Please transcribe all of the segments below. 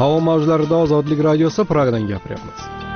Havo mavjlarida Ozodlik radiosi Pragadan gapiryapmiz.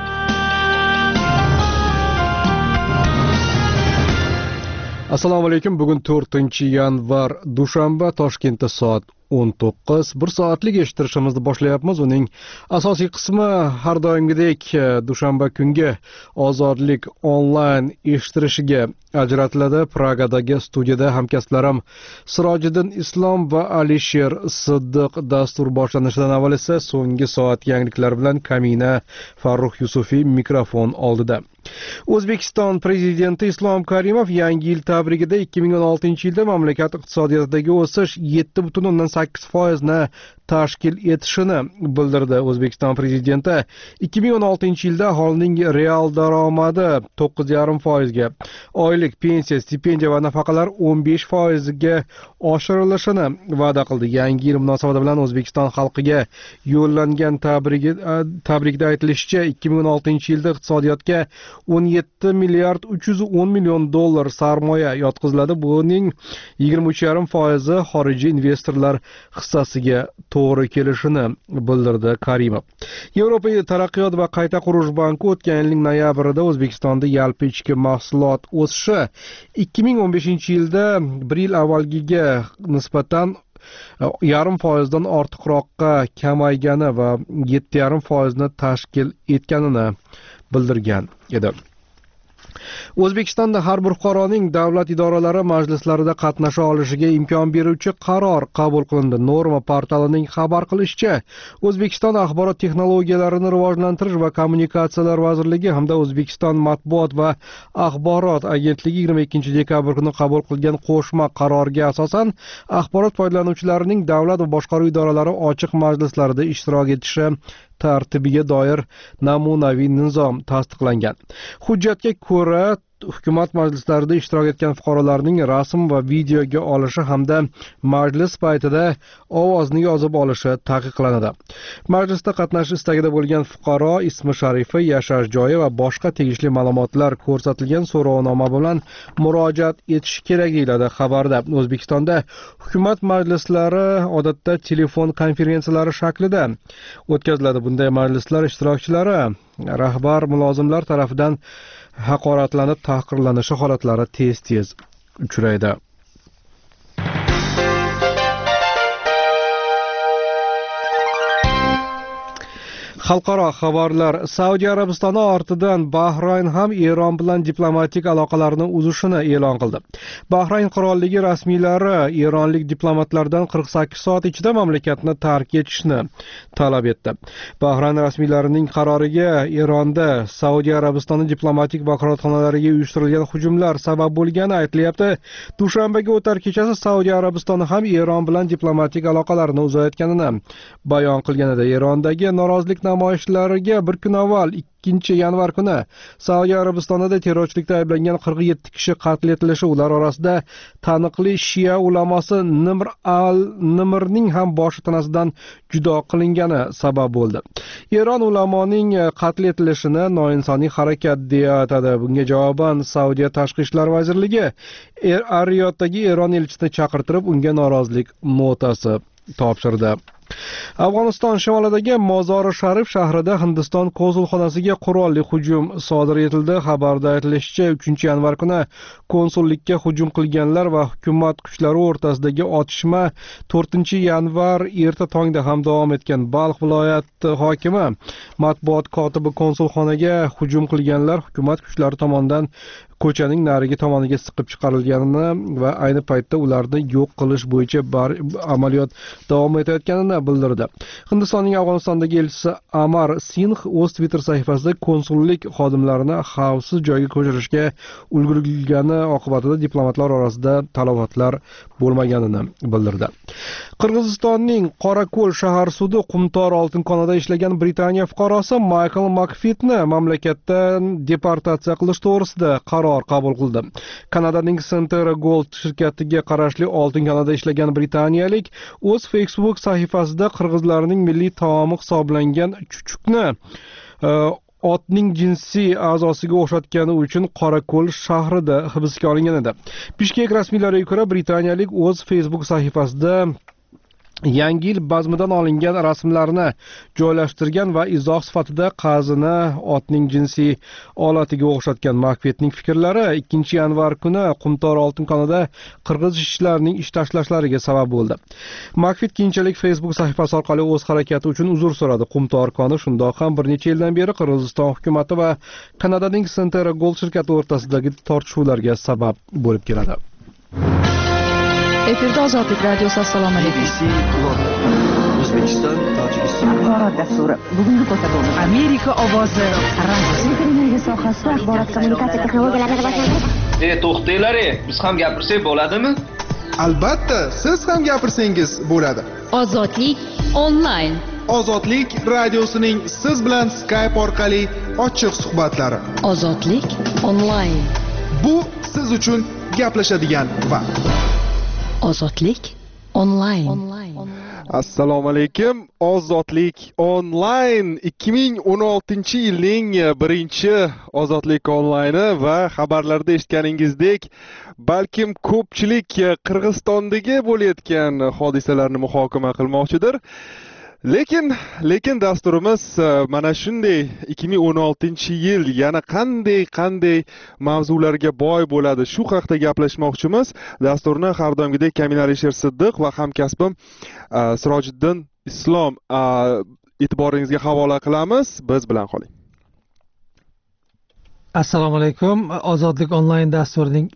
Assalomu alaykum. Bugun 4-yanvar dushanba, Toshkentda soat 19. 1 soatlik eshittirishimizni boshlayapmiz. Uning asosiy qismi har doimgidek dushanba kungi Ozodlik onlayn eshittirishiga ajratiladi. Pragadagi studiyada hamkasblarim Sirojiddin Islom va Alisher Siddiq. Dastur boshlanishidan avval esa so'nggi soat yangiliklari bilan Kamina Farruh Yusufiy mikrofon oldida. O'zbekiston prezidenti Islom Karimov yangi yil tabrigida 2016-yilda mamlakat iqtisodiyotidagi o'sish 7,8% ni tashkil etishini bildirdi. O'zbekiston prezidenti 2016-yilda aholining real daromadi 9,5% ga, oylik pensiya, stipendiya va nafaqalar 15% ga oshirilishini va'da qildi. Yangi yil munosabati bilan O'zbekiston xalqiga yo'llangan tabrikda aytilishicha, 2016-yilda iqtisodiyotga 17 milliard 310 million dollar sarmoya yotqiziladi. Buning 23,5% xorijiy investorlar hissasiga to'g'ri kelishini bildirdi Karimov. Yevropa taraqqiyot va qayta qurish banki o'tgan yilning noyabrida O'zbekistonda yalpi ichki mahsulot o'sishi 2015-yilda 1 yil avvalgiga nisbatan 0,5% dan ortiqroqqa kamaygani va 7,5% ni tashkil etganini bildirgan edi. O'zbekistonda har bir fuqaroning davlat idoralari majlislarida qatnasha olishiga imkon beruvchi qaror qabul qilindi. Norma portalining xabar qilishicha, O'zbekiston axborot texnologiyalarini rivojlantirish va kommunikatsiyalar vazirligi hamda O'zbekiston matbuot va axborot agentligi 22-dekabr kuni qabul qilgan qo'shma qarorga asosan axborot foydalanuvchilarining davlat va boshqaruv idoralari ochiq majlislarida ishtirok etishi tartibiga doir namunaviy nizom tasdiqlangan. Hujjatga ko'ra, hukumat majlislarida ishtirok etgan fuqarolarning rasm va videoga olishi hamda majlis paytida ovozni yozib olishi taqiqlanadi. Majlisda qatnashish istagida bo'lgan fuqaro ismi sharifi, yashash joyi va boshqa tegishli ma'lumotlar ko'rsatilgan so'rovnoma bilan murojaat etish kerak deyiladi xabarda. O'zbekistonda hukumat majlislari odatda telefon konferensiyalari shaklida o'tkaziladi. Bunday majlislar ishtirokchilari rahbar mulozimlar tarafidan haqoratlanib, tahqirlanishi holatlari tez-tez uchraydi. Xalqaro xabarlar. Saudiya Arabistoni ortidan Bahrayn ham Eron bilan diplomatik aloqalarni uzishini e'lon qildi. Bahrayn qirolligi rasmiylari eronlik diplomatlardan 48 soat ichida mamlakatni tark etishni talab etdi. Bahrayn rasmiylarining qaroriga Eronda Saudiya Arabistoni diplomatik vakolatxonalariga uyushtirilgan hujumlar sabab bo'lgani aytilyapti. Dushanbaga o'tar kechasi Saudiya Arabistoni ham Eron bilan diplomatik aloqalarni uzayotganini bayon qilgan edi. Erondagi norozilik namoyishlariga bir kun avval 2-yanvar kuni Saudiya Arabistonida terrorchilikda ayblangan 47 kishi qatl etilishi, ular orasida taniqli shia ulamosi Nimr al-Nimrning ham boshi tanasidan judo qilingani sabab bo'ldi. Eron ulamoning qatl etilishini noinsoniy harakat deya atadi. Bunga javoban Saudiya tashqi ishlar vazirligi Ar-Riyodagi Eron elchisini chaqirtirib, unga norozilik notasi topshirdi. Afg'oniston shimolidagi Mozori Sharif shahrida Hindiston konsulxonasiga qurolli hujum sodir etildi. Xabarda aytilishicha, 3-yanvar kuni konsullikka hujum qilganlar va hukumat kuchlari o'rtasidagi otishma 4-yanvar erta tongda ham davom etgan. Balx viloyati hokimi matbuot kotibi konsulxonaga hujum qilganlar hukumat kuchlari tomonidan ko'chaning narigi tomoniga siqib chiqarilganini va ayni paytda ularni yo'q qilish bo'yicha amaliyot davom etayotganini bildirdi. Hindistonning Afg'onistondagi elchisi Amar Singh o'z Twitter sahifasida konsullik xodimlarini xavfsiz joyga ko'chirishga ulgurilgani oqibatida diplomatlar orasida talafotlar bo'lmaganini bildirdi. Qirg'izistonning Qorako'l shahar sudi Qumtor oltin konida ishlagan Britaniya fuqarosi Michael Makfitni mamlakatdan deportatsiya qilish to'g'risida qaror qabul qildi. Kanadaning Centera Gold shirkatiga qarashli oltin konida ishlagan britaniyalik o'z Facebook sahifasida qirg'izlarning milliy taomi hisoblangan chuchukni otning jinsiy a'zosiga o'xshatgani uchun Qorako'l shahrida hibsga olingan edi. Bishkek rasmiylariga ko'ra, britaniyalik o'z Facebook sahifasida Yangi yil bazmidan olingan rasmlarni joylashtirgan va izoh sifatida qazini otning jinsiy olatiga o'xshatgan Makvetning fikrlari 2 yanvar kuni Qumtor oltin konida qirg'iz ishchilarining ish tashlashlariga sabab bo'ldi. Makvet keyinchalik Facebook sahifasi orqali o'z harakati uchun uzr so'radi. Qumtor koni shundoq ham bir necha yildan beri Qirg'iziston hukumatı va Kanadaning Centera Gold shirkati o'rtasidagi tortishuvlarga sabab bo'lib keladi. Efirda Ozodlik radiosi. Assalomu alaykum. O'zbekiston, Tojikiston axborot dasturi. Bugungi ko'rsatuvimiz Amerika ovozi. energiya sohasida axborot kommunikatsiya texnologiyalarini rivojlantirish. To'xtanglar, biz ham gapirsak bo'ladimi? Albatta, siz ham gapirsangiz bo'ladi. Ozodlik onlayn. Ozodlik radiosining siz bilan Skype orqali ochiq suhbatlari. Ozodlik onlayn. Bu siz uchun gaplashadigan vaqt. Ozodlik onlayn. Assalomu alaykum. Ozodlik onlayn 2016-yilning birinchi Ozodlik onlayni va xabarlarda eshitganingizdek, balkim ko'pchilik Qirg'izistondagi bo'layotgan hodisalarni muhokama qilmoqchidir. Lekin dasturimiz mana shunday 2016-yil yana qanday mavzularga boy bo'ladi, shu haqida gaplashmoqchimiz. Dasturni har doimgidek Kamil Alisher Siddiq va hamkasbim Sirojiddin Islom e'tiboringizga havola qilamiz. Biz bilan qoling. Assalomu alaykum. Ozodlik onlayn dasturining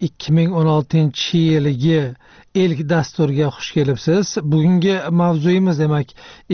2016-yilgi ilk dasturga xush kelibsiz. Bugungi mavzuyimiz demak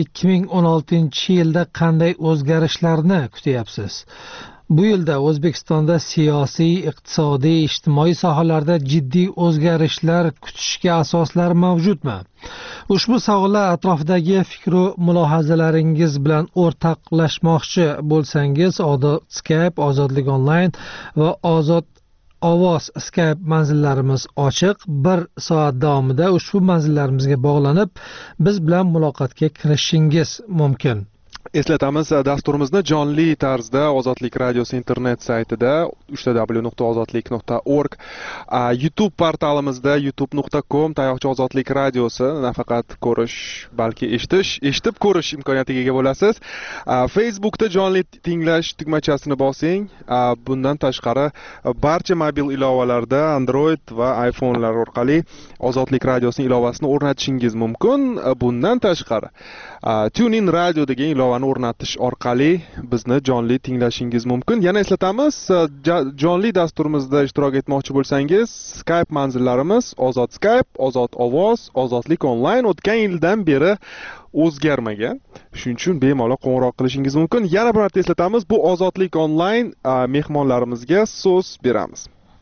2016-yilda qanday o'zgarishlarni kutyapsiz? Bu yilda O'zbekistonda siyosiy, iqtisodiy, ijtimoiy sohalarda jiddiy o'zgarishlar kutishga asoslar mavjudmi? Ushbu savollar atrofidagi fikru mulohazalaringiz bilan o'rtoqlashmoqchi bo'lsangiz, Skype, Ozodlik onlayn va Ozod ovoz Skype manzillarimiz ochiq. 1 soat davomida ushbu manzillarimizga bog'lanib, biz bilan muloqotga kirishingiz mumkin. Eslatamiz, dasturimizni jonli tarzda Ozodlik radiosi internet saytida www.ozodlik.org, YouTube portalimizda youtube.com tayoqcha ozodlik radiosi nafaqat ko'rish, balki eshitib ko'rish imkoniyatiga ega bo'lasiz. Facebookda jonli tinglash tugmachasini bosing. Bundan tashqari barcha mobil ilovalarda Android va iPhone'lar orqali Ozodlik radiosining ilovasini o'rnatishingiz mumkin. Bundan tashqari TuneIn radio degan ilovani o'rnatish orqali bizni jonli tinglashingiz mumkin. Yana eslatamiz, jonli dasturimizda ishtirok etmoqchi bo'lsangiz, Skype manzillarimiz Ozod Skype, Ozod ovoz, Ozodlik onlayn o'tgan yildan beri o'zgarmagan. Shuning uchun bemalol qo'ng'iroq qilishingiz mumkin. Yana bir marta eslatamiz, bu Ozodlik onlayn mehmonlarimizga so'z beramiz.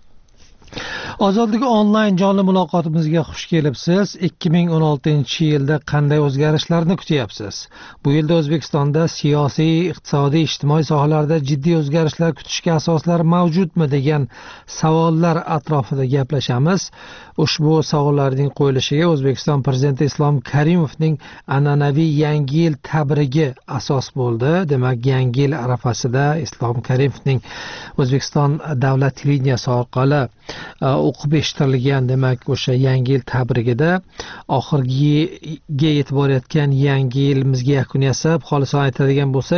Ozodlik onlayn jonli muloqotimizga xush kelibsiz. 2016-yilda qanday o'zgarishlarni kutyapsiz? Bu yilda O'zbekistonda siyosiy, iqtisodiy, ijtimoiy sohalarda jiddiy o'zgarishlar kutishga asoslar mavjudmi degan savollar atrofida gaplashamiz. Ushbu savollarning qo'yilishiga O'zbekiston prezidenti Islom Karimovning an'anaviy Yangi yil tabrigi asos bo'ldi. Demak, Yangi yil arafasida Islom Karimovning O'zbekiston davlat televideniyasi orqali o'qib eshittirilgan demak o'sha Yangi yil tabrigida oxirgiga yetib borayotgan Yangi yilimizga yakun yasab, xolisona aytadigan bo'lsak,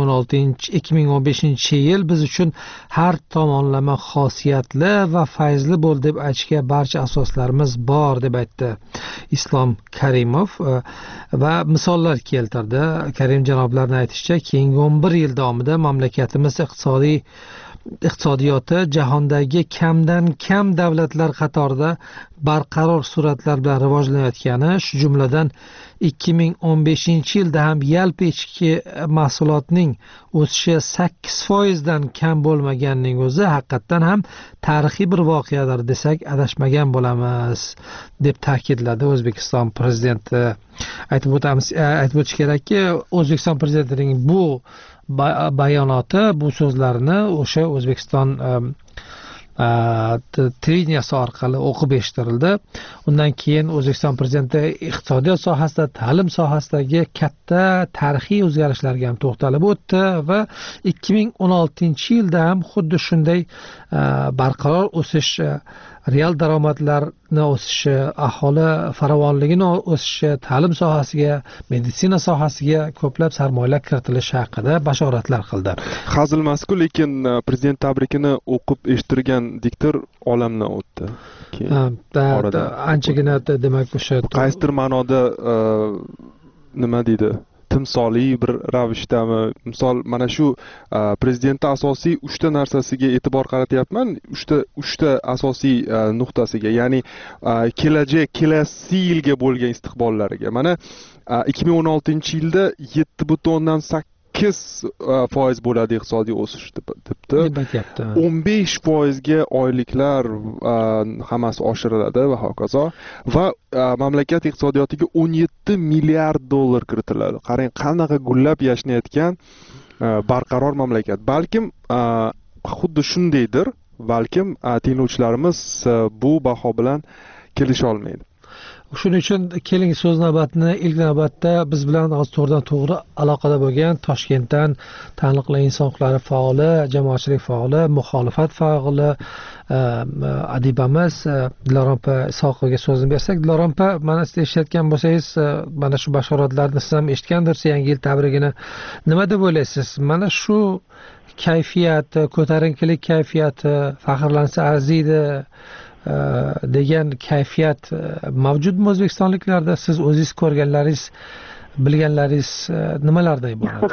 2015-yil biz uchun har tomonlama xosiyatli va fayzli bo'ldi deb aytishga barcha asoslarimiz bor deb aytdi Islom Karimov va misollar keltirdi. Karim janoblarning aytishicha, keyingi 11 yil davomida mamlakatimiz iqtisodiyoti jahondagi kamdan kam davlatlar qatorida barqaror sur'atlar bilan rivojlanayotgani, shu jumladan 2015-yilda ham yalpi ichki mahsulotning o'sishi 8% dan kam bo'lmaganining o'zi haqiqatan ham tarixiy bir voqeadir desak adashmagan bo'lamiz deb ta'kidladi O'zbekiston prezidenti. Aytib o'tish kerakki, O'zbekiston prezidentining bu bayonoti, bu so'zlarni o'sha O'zbekiston televideniyasi orqali o'qib eshittirildi. Undan keyin O'zbekiston prezidenti iqtisodiyot sohasida, ta'lim sohasidagi katta tarixiy o'zgarishlarga ham to'xtalib o'tdi va 2016-yilda ham xuddi shunday barqaror o'sish real daromadlarni o'sishi, aholi farovonligini o'sishi, ta'lim sohasiga, meditsina sohasiga ko'plab sarmoyalar kiritilishi haqida bashoratlar qildi. Hazilmas-ku, lekin prezident tabrikini o'qib eshittirgan diktor olamdan o'tdi. Anchagina demak o'sha qaysidir ma'noda nima deydi? Timsoliy bir ravishdami, misol mana shu prezidentning asosiy 3 ta narsasiga e'tibor qaratyapman, 3 ta asosiy nuqtasiga, ya'ni kelasi yilga bo'lgan istiqbollariga. Mana 2016-yilda 7.8% bo'ladi iqtisodiy o'sish debdi. 15% ga oyliklar hammasi oshiriladi va hokazo. Va mamlakat iqtisodiyotiga 17 milliard dollar kiritiladi. Qarang, qanaqa gullab yashnayotgan barqaror mamlakat. Balkim xuddi shundaydir, balkim tinglovchilarimiz bu baho bilan kelisha olmaydi. Shuning uchun keling so'z navbatini ilk navbatda biz bilan to'g'ridan to'g'ri aloqada bo'lgan Toshkentdan taniqli inson huquqlari faoli, jamoatchilik faoli, muxolifat faoli adibamiz Dilorom Isoqovga so'zni bersak. Dilorom, mana siz eshitgan bo'lsangiz, mana shu bashoratlarni siz ham eshitgandirsiz, yangi yil tabrigini nima deb o'ylaysiz? Mana shu kayfiyat, ko'tarinkilik kayfiyati, faxrlansa arziydi degan kayfiyat mavjudmi o'zbekistonliklarda? Siz o'zingiz ko'rganlaringiz, bilganlaringiz nimalardan iborat?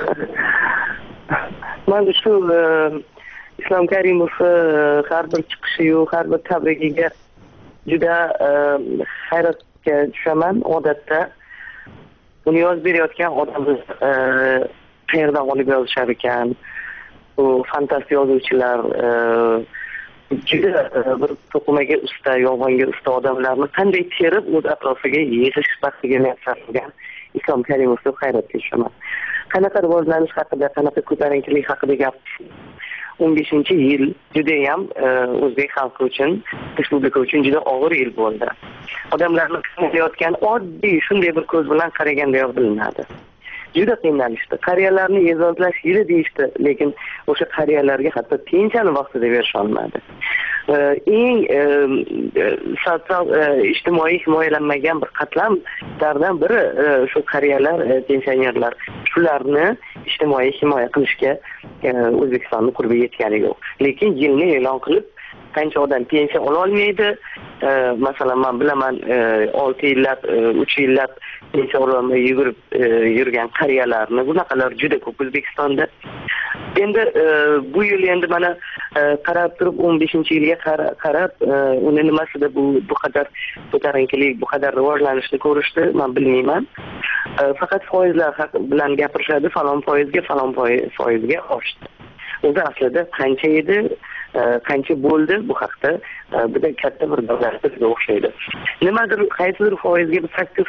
Mana shu Islom Karimov har bir chiqishi-yu, har bir tabrigiga juda hayratga tushaman. Odatda uni yozib berayotgan odamlar qayerdan olib yozishar ekan? Bu fantast yozuvchilar juda bir to'qimaga usta, yolg'onga usta odamlarni qanday terib o'z atrofiga yig'ish baxtiga muvaffaq Islom Karimov deb hayratga tushaman. Qanaqa rivojlanish haqida, qanaqa ko'tarinkilik haqida gap. 15-yil judayam o'zbek xalqi uchun, respublika uchun juda og'ir yil bo'ldi. Odamlarni qiynayotgan oddiy shunday bir ko'z bilan qaraganda bilinadi. Juda qiynalishdi. Qariyalarni e'zozlash yili deyishdi, lekin o'sha qariyalarga hatto pensiyani vaqtida berisha olmadi. Eng sotsial ijtimoiy himoyalanmagan bir qatlamlardan biri shu qariyalar, pensionerlar. Shularni ijtimoiy himoya qilishga O'zbekistonning qurbi yetgani yo'q. Lekin yilni e'lon qilib, qancha odam pensiya ola olmaydi. Masalan, men bilaman 6 yillab, 3 yillab pensiya ololmay yugurib yurgan qariyalarni, bunaqalar juda ko'p O'zbekistonda. Endi bu yil endi mana qarab turib 15-yilga qarab uni nimasida bu qadar ko'tarinkilik, bu qadar rivojlanishni ko'rishdi, men bilmayman. Faqat foizlar bilan gapirishadi, falon foizga oshdi. O'zi aslida qancha edi, qancha bo'ldi bu haqda juda katta bir davlatga o'xshaydi. Nimadir qaysidir foizga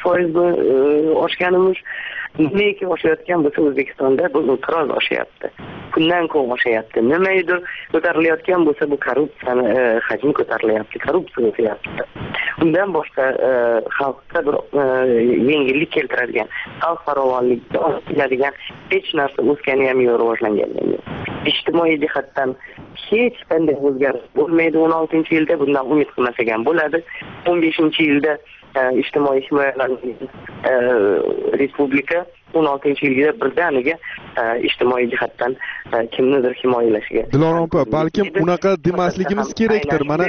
8% oshganimiz, nimaga oshayotgan bo'lsa O'zbekistonda bu inqiroz oshyapti. Kundan kun oshyapti. Nimadir ko'tarilayotgan bo'lsa bu korrupsiyani hajmi ko'tarilyapti, korrupsiya o'syapti. Undan boshqa xalqqa bir yengillik keltiradigan, xalq farovonligiga oladigan hech narsa o'sgani ham yo'q, rivojlangani yo'q. Ijtimoiy jihatdan hech qanday o'zgarish bo'lmaydi. 16-yilda bundan umid qilmasak ham bo'ladi. 15-yilda ijtimoiy himoyalangan respublika 16-yilda birdaniga ijtimoiy jihatdan kimnidir himoyalashiga. Dilorom, balkim unaqa demasligimiz kerakdir. Mana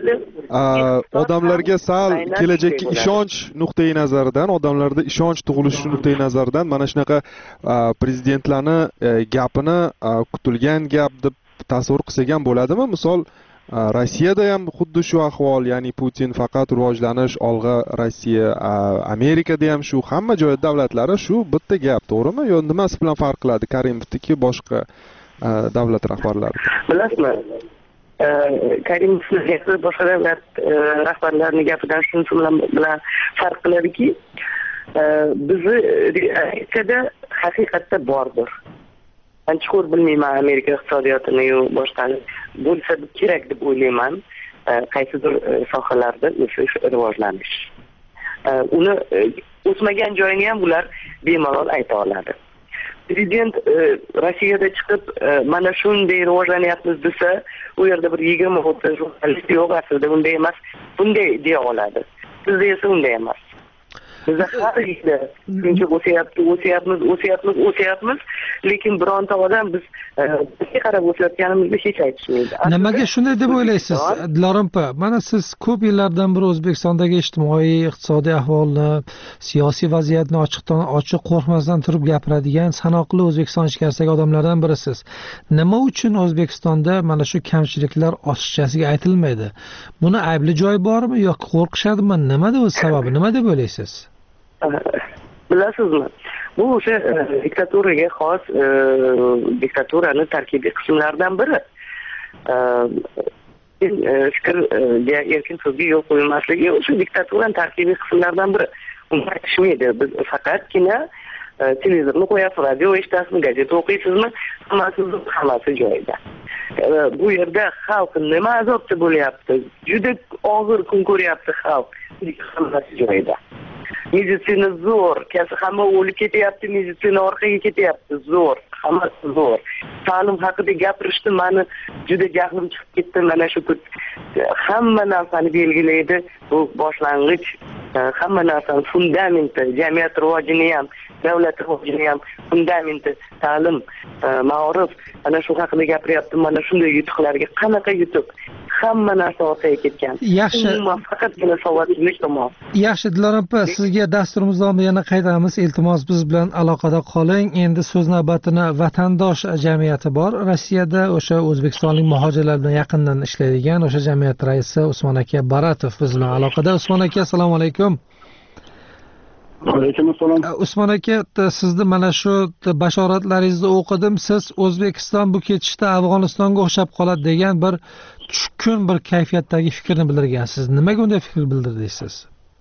odamlarga sal kelajakka ishonch nuqtai nazaridan, odamlarda ishonch tug'ilishi nuqtai nazaridan mana shunaqa prezidentlarni gapini kutilgan gap deb tasavvur qilsak ham bo'ladimi? Misol Rossiyada ham xuddi shu ahvol, ya'ni Putin faqat rivojlanish, olg'a Rossiya, Amerikada ham shu, hamma joy davlatlari shu bitta gap, to'g'rimi? Yo nimasi bilan farq qiladi Karimovniki boshqa davlat rahbarlari? Bilasizmi? Karimovning gapi boshqa davlat rahbarlarining gapidan shunisi bilan farq qiladiki, bizni Amerikada haqiqatda bordir. Men chuqur bilmayman Amerika iqtisodiyotini yo boshqa bo'lsa kerak deb o'ylayman. Qaysidir sohalarda o'sish, rivojlanish. Uni o'smagan joyini ham ular bemalol ayta oladi. Prezident Rossiyada chiqib mana shunday rivojlanyapmiz desa, u yerda bir 20-30 jurnalist yo'q, aslida bunday emas, bunday deya oladi. Bizda esa unday emas. Bizda har yili shuncha o'syapmiz, lekin bironta odam bizga qarab o'sayotganimizni hech aytishmaydi. Nimaga shunday deb o'ylaysiz, Dilorom opa? Mana siz ko'p yillardan beri O'zbekistondagi ijtimoiy, iqtisodiy ahvolni, siyosiy vaziyatni ochiq qo'rqmasdan turib gapiradigan sanoqli O'zbekiston ichkarisidagi odamlardan birisiz. Nima uchun O'zbekistonda mana shu kamchiliklar ochiqchasiga aytilmaydi? Buni aybli joyi bormi yoki qo'rqishadimi? Nimada o'z sababi? Nima deb o'ylaysiz? Bilasizmi, bu o'sha diktaturaga xos diktaturani tarkibiy qismlaridan biri. Fikrga erkin so'zga yo'l qo'yilmasligi o'sha diktaturaning tarkibiy qismlaridan biri. Uni aytishmaydi. Biz faqatgina televizorni qo'yasiz, radio eshitasizmi, gazeta o'qiysizmi, hammasi joyida. Bu yerda xalq nima azobda bo'lyapti, juda og'ir kun ko'ryapti xalq, hammasi joyida. Meditsina zo'r, hamma o'lib ketyapti, meditsina orqaga ketyapti, zo'r, hammasi zo'r. Ta'lim haqida gapirishdi, meni juda jahlim chiqib ketdi. Mana shu hamma narsani belgilaydi, bu boshlang'ich, hamma narsani fundamenti, jamiyat rivojini ham, davlat rivojini ham fundamenti, ta'lim, ma'rif, ana shu haqida gapiryapti. Mana shunday yutuqlarga qanaqa yutuq? Hamma narsa orqaga ketgan. Yaxshi. Faqatgina savodsizlik tomon. Yaxshi, Dilorom opa, sizga dasturimiz davomida yana qaytamiz. Iltimos, biz bilan aloqada qoling. Endi so'z navbatini vatandosh jamiyati bor Rossiyada, o'sha o'zbekistonlik muhojirlar bilan yaqindan ishlaydigan o'sha jamiyat raisi Usmon aka Baratov biz bilan aloqada. Usmon aka, assalomu alaykum. Alaykum assalom. Usmon aka, sizni mana shu bashoratlaringizni o'qidim. Siz O'zbekiston bu ketishda Afg'onistonga o'xshab qoladi degan bir tushkun bir kayfiyatdagi fikrni bildirgansiz. Nimaga unday fikr bildirdingiz?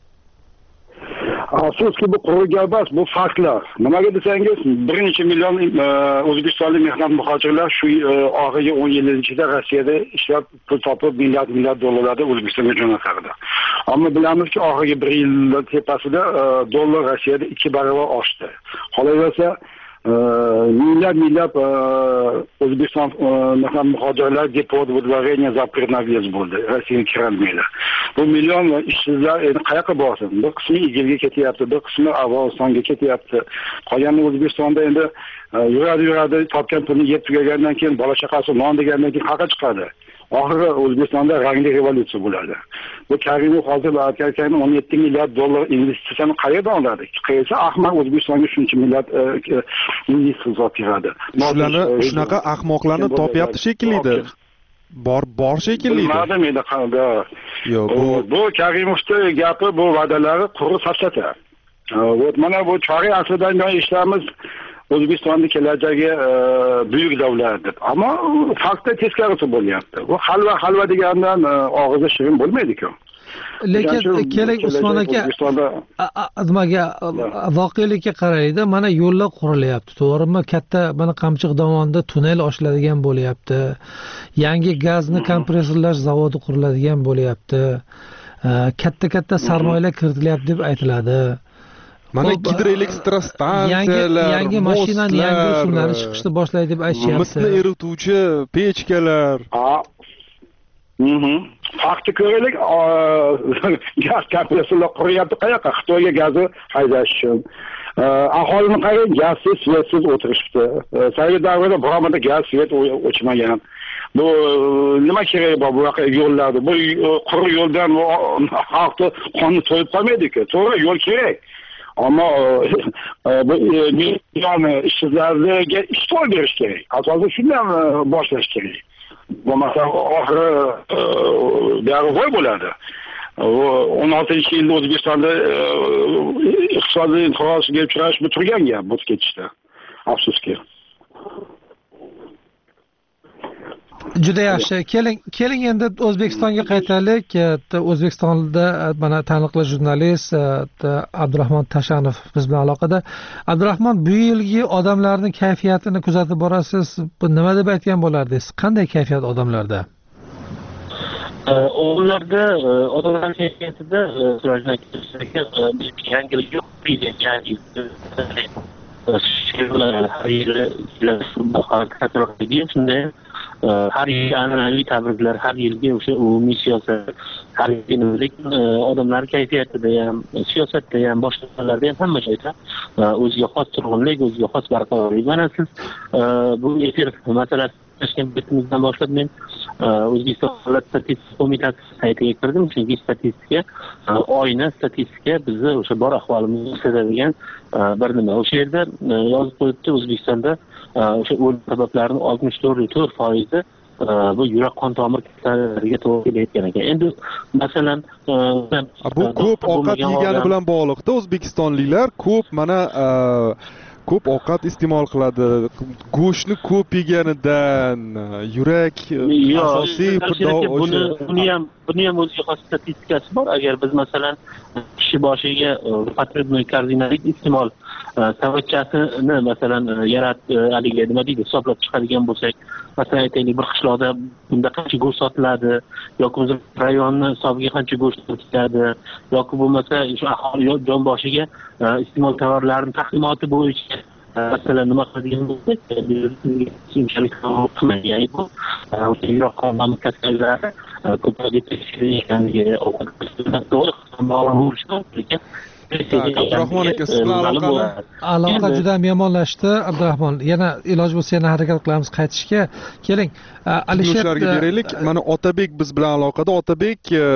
Afsuski bu quruq gap emas, bu faktlar. Nimaga desangiz, 1 million o'zbekistonlik mehnat muhojirlar shu oxirgi 10 yil ichida Rossiyada ishlab pul topib milliard dollarlarda O'zbekistonga jo'natardi. Ammo bilamizki, oxirgi 1 yil tepasida dollar Rossiyada 2 barobar oshdi. Qolaversa, minglab O'zbekiston mehnat muhojirlar deport выдворения запрет на въезд bo'ldi. Rossiyaga kirolmaydi. Bu million ishsizlar endi qayoqqa borsin? Bir qismi Igilga ketyapti, bir qismi Afg'onistonga ketyapti. Qolgani O'zbekistonda endi yuradi, topgan pulni yeb tugagandan keyin bola chaqasi non degandan keyin qayerga chiqadi? Oxiri O'zbekistonda rangli revolyutsiya bo'ladi. Bu Karimov hozir aytgan 17 milliard dollar investitsiyani qayerdan oladi? Qaysi ahmoq O'zbekistonga shuncha milliard investitsiya zot beradi? Shunaqa ahmoqlarni topyapti shekilli. Bor shekilli. Nimadan endi qanda? Yo'q, bu Karimovning gapi, bu va'dalari quruq safsata. Mana bu chorak asrdan beri ishlarimiz O'zbekistonning kelajagi buyuk davlat deb. Ammo faktda teskarisi bo'lyapti. Bu halva degandan og'izda shirin bo'lmaydi-ku. Lekin keling Usmon aka, nimaga voqelikka qaraydi, mana yo'llar qurilyapti, to'g'rimi? Katta mana Qamchiq dovonida tunnel ochiladigan bo'lyapti. Yangi gazni kompressorlash zavodi quriladigan bo'lyapti. Katta sarmoyalar kiritilyapti deb aytiladi. Mana gidroelektrostansiyalar, yangi mashinaning yangi usullari chiqishni boshlaydi deb aytishyapti. Misni erituvchi pechkalar. Faktni ko'raylik, gaz kompressorlar quryapti qayoqqa? Xitoyga gazni haydash uchun. Aholini qarang, gazsiz, svetsiz o'tirishibdi. Sovet davrida birorta gaz, svet o'chmagan. Bu nima kerak bu yo'llarda? Bu quruq yo'ldan xalqni qonni to'yib qolmaydi-ku. To'g'ri, yo'l kerak. Ammo bu million ishsizlarga ish berish kerak. Asosiy shundan boshlash kerak. Bo'lmasa oxiri darvoy bo'ladi. 16-yilda O'zbekistonda iqtisodiy inqirozga uchrash turgan gap bu ketishda. Afsuski. Juda yaxshi. Keling endi O'zbekistonga qaytaylik. O'zbekistonda mana taniqli jurnalist Abdurahmon Tashanov biz bilan aloqada. Abdurahmon, bu yilgi odamlarning kayfiyatini kuzatib borasiz. Bu nima deb aytgan bo'lardingiz? Qanday kayfiyat odamlarda? Odamlar kayfiyatida yangilik yo'q. Shunday har yil an'anaviy tabriklar, har yilgi o'sha umumiy siyosat, har yilgi lekin odamlar kayfiyatida ham, siyosatda ham, boshqa sohalarda ham hamma joyda o'ziga xos turg'unlik, o'ziga xos barqarorlik. Mana siz bu efir masalasi Toshkentdan boshlab men O'zbekiston Davlat statistika qo'mitasi saytiga kirdim, chunki statistika oyna statistika bizni o'sha bor ahvolimizni ko'rsatadigan bir nima. O'sha yerda yozib qo'yibdi, O'zbekistonda o'sha o'lim sabablarini 64% bu yurak qon tomir kasallariga to'g'ri kelayotgan ekan. Endi masalan bu ko'p ovqat yegani bilan bog'liqda o'zbekistonliklar ko'p ko'p ovqat iste'mol qiladi. Go'shtni ko'p yeganidan yurak asosiy buni ham o'ziga xos statistikasi bor. Agar biz masalan kishi boshiga potrebnoy kardinalik iste'mol savatchasini masalan haligi nima deydi hisoblab chiqadigan bo'lsak, masalan aytaylik bir qishloqda bunda qancha go'sht sotiladi yoki o'zi rayonni hisobiga qancha go'sht sotiladi yoki bo'lmasa shu aholi jon boshiga iste'mol tovarlarining taqdimoti bo'yicha masalan nima qiladigan bo'lsak, shunchalik qilmaydi. Ya'ni bu yurak qon tomir kasallari ko'proq ekanligi to'g'ri lekin Abdurahmon aka, siz bilan aloqa juda ham yomonlashdi. Abdurahmon, yana iloj bo'lsa yana harakat qilamiz qaytishga. Keling, Alisherga beraylik. Mana Otabek biz bilan aloqada. Otabek,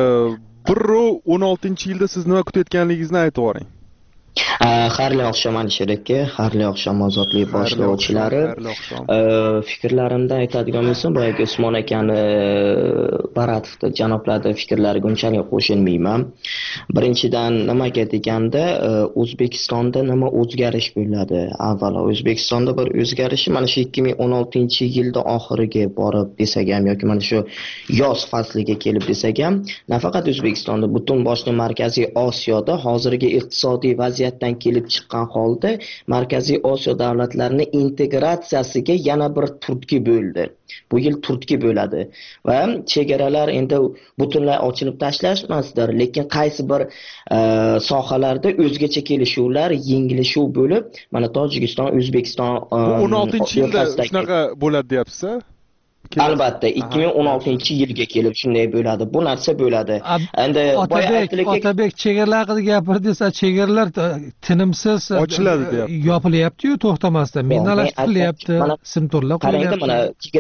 1-16-yilda siz nima kutayotganligingizni aytib yuboring. Xayrli oqshom Alisher aka, xayrli oqshom ozodlik boshlovchilari. Fikrlarimdan aytadigan bo'lsam, boyagi Usmon akani Baratovda janoblarda fikrlariga unchalik qo'shilmayman. Birinchidan nimaga deganda, O'zbekistonda nima o'zgarish bo'ladi? Avvalo, O'zbekistonda bir o'zgarish mana shu 2016-yilda oxiriga borib desak ham yoki mana shu yoz fasliga kelib desak ham, nafaqat O'zbekistonda, butun boshli Markaziy Osiyoda hozirgi iqtisodiy vaziyatdan kelib chiqqan holda Markaziy Osiyo davlatlarining integratsiyasiga yana bir turtki bo'ldi. Bu yil turtki bo'ladi va chegaralar endi butunlay ochilib tashlashmasdir, lekin qaysi bir sohalarda o'zgacha kelishuvlar, yengilishuv bo'lib, mana Tojikiston, O'zbekiston bu 16-yilda shunaqa bo'ladi deyapsiz-a? Albatta 2016-yilga kelib shunday bo'ladi. Bu narsa bo'ladi. Endi Otabek chegaralar haqida gapirdingiz, chegaralar tinimsiz ochiladi deyapti. Yopilyapti-yu to'xtamasdan. Minalashtiryapti, simtorlar qo'yilyapti. Mana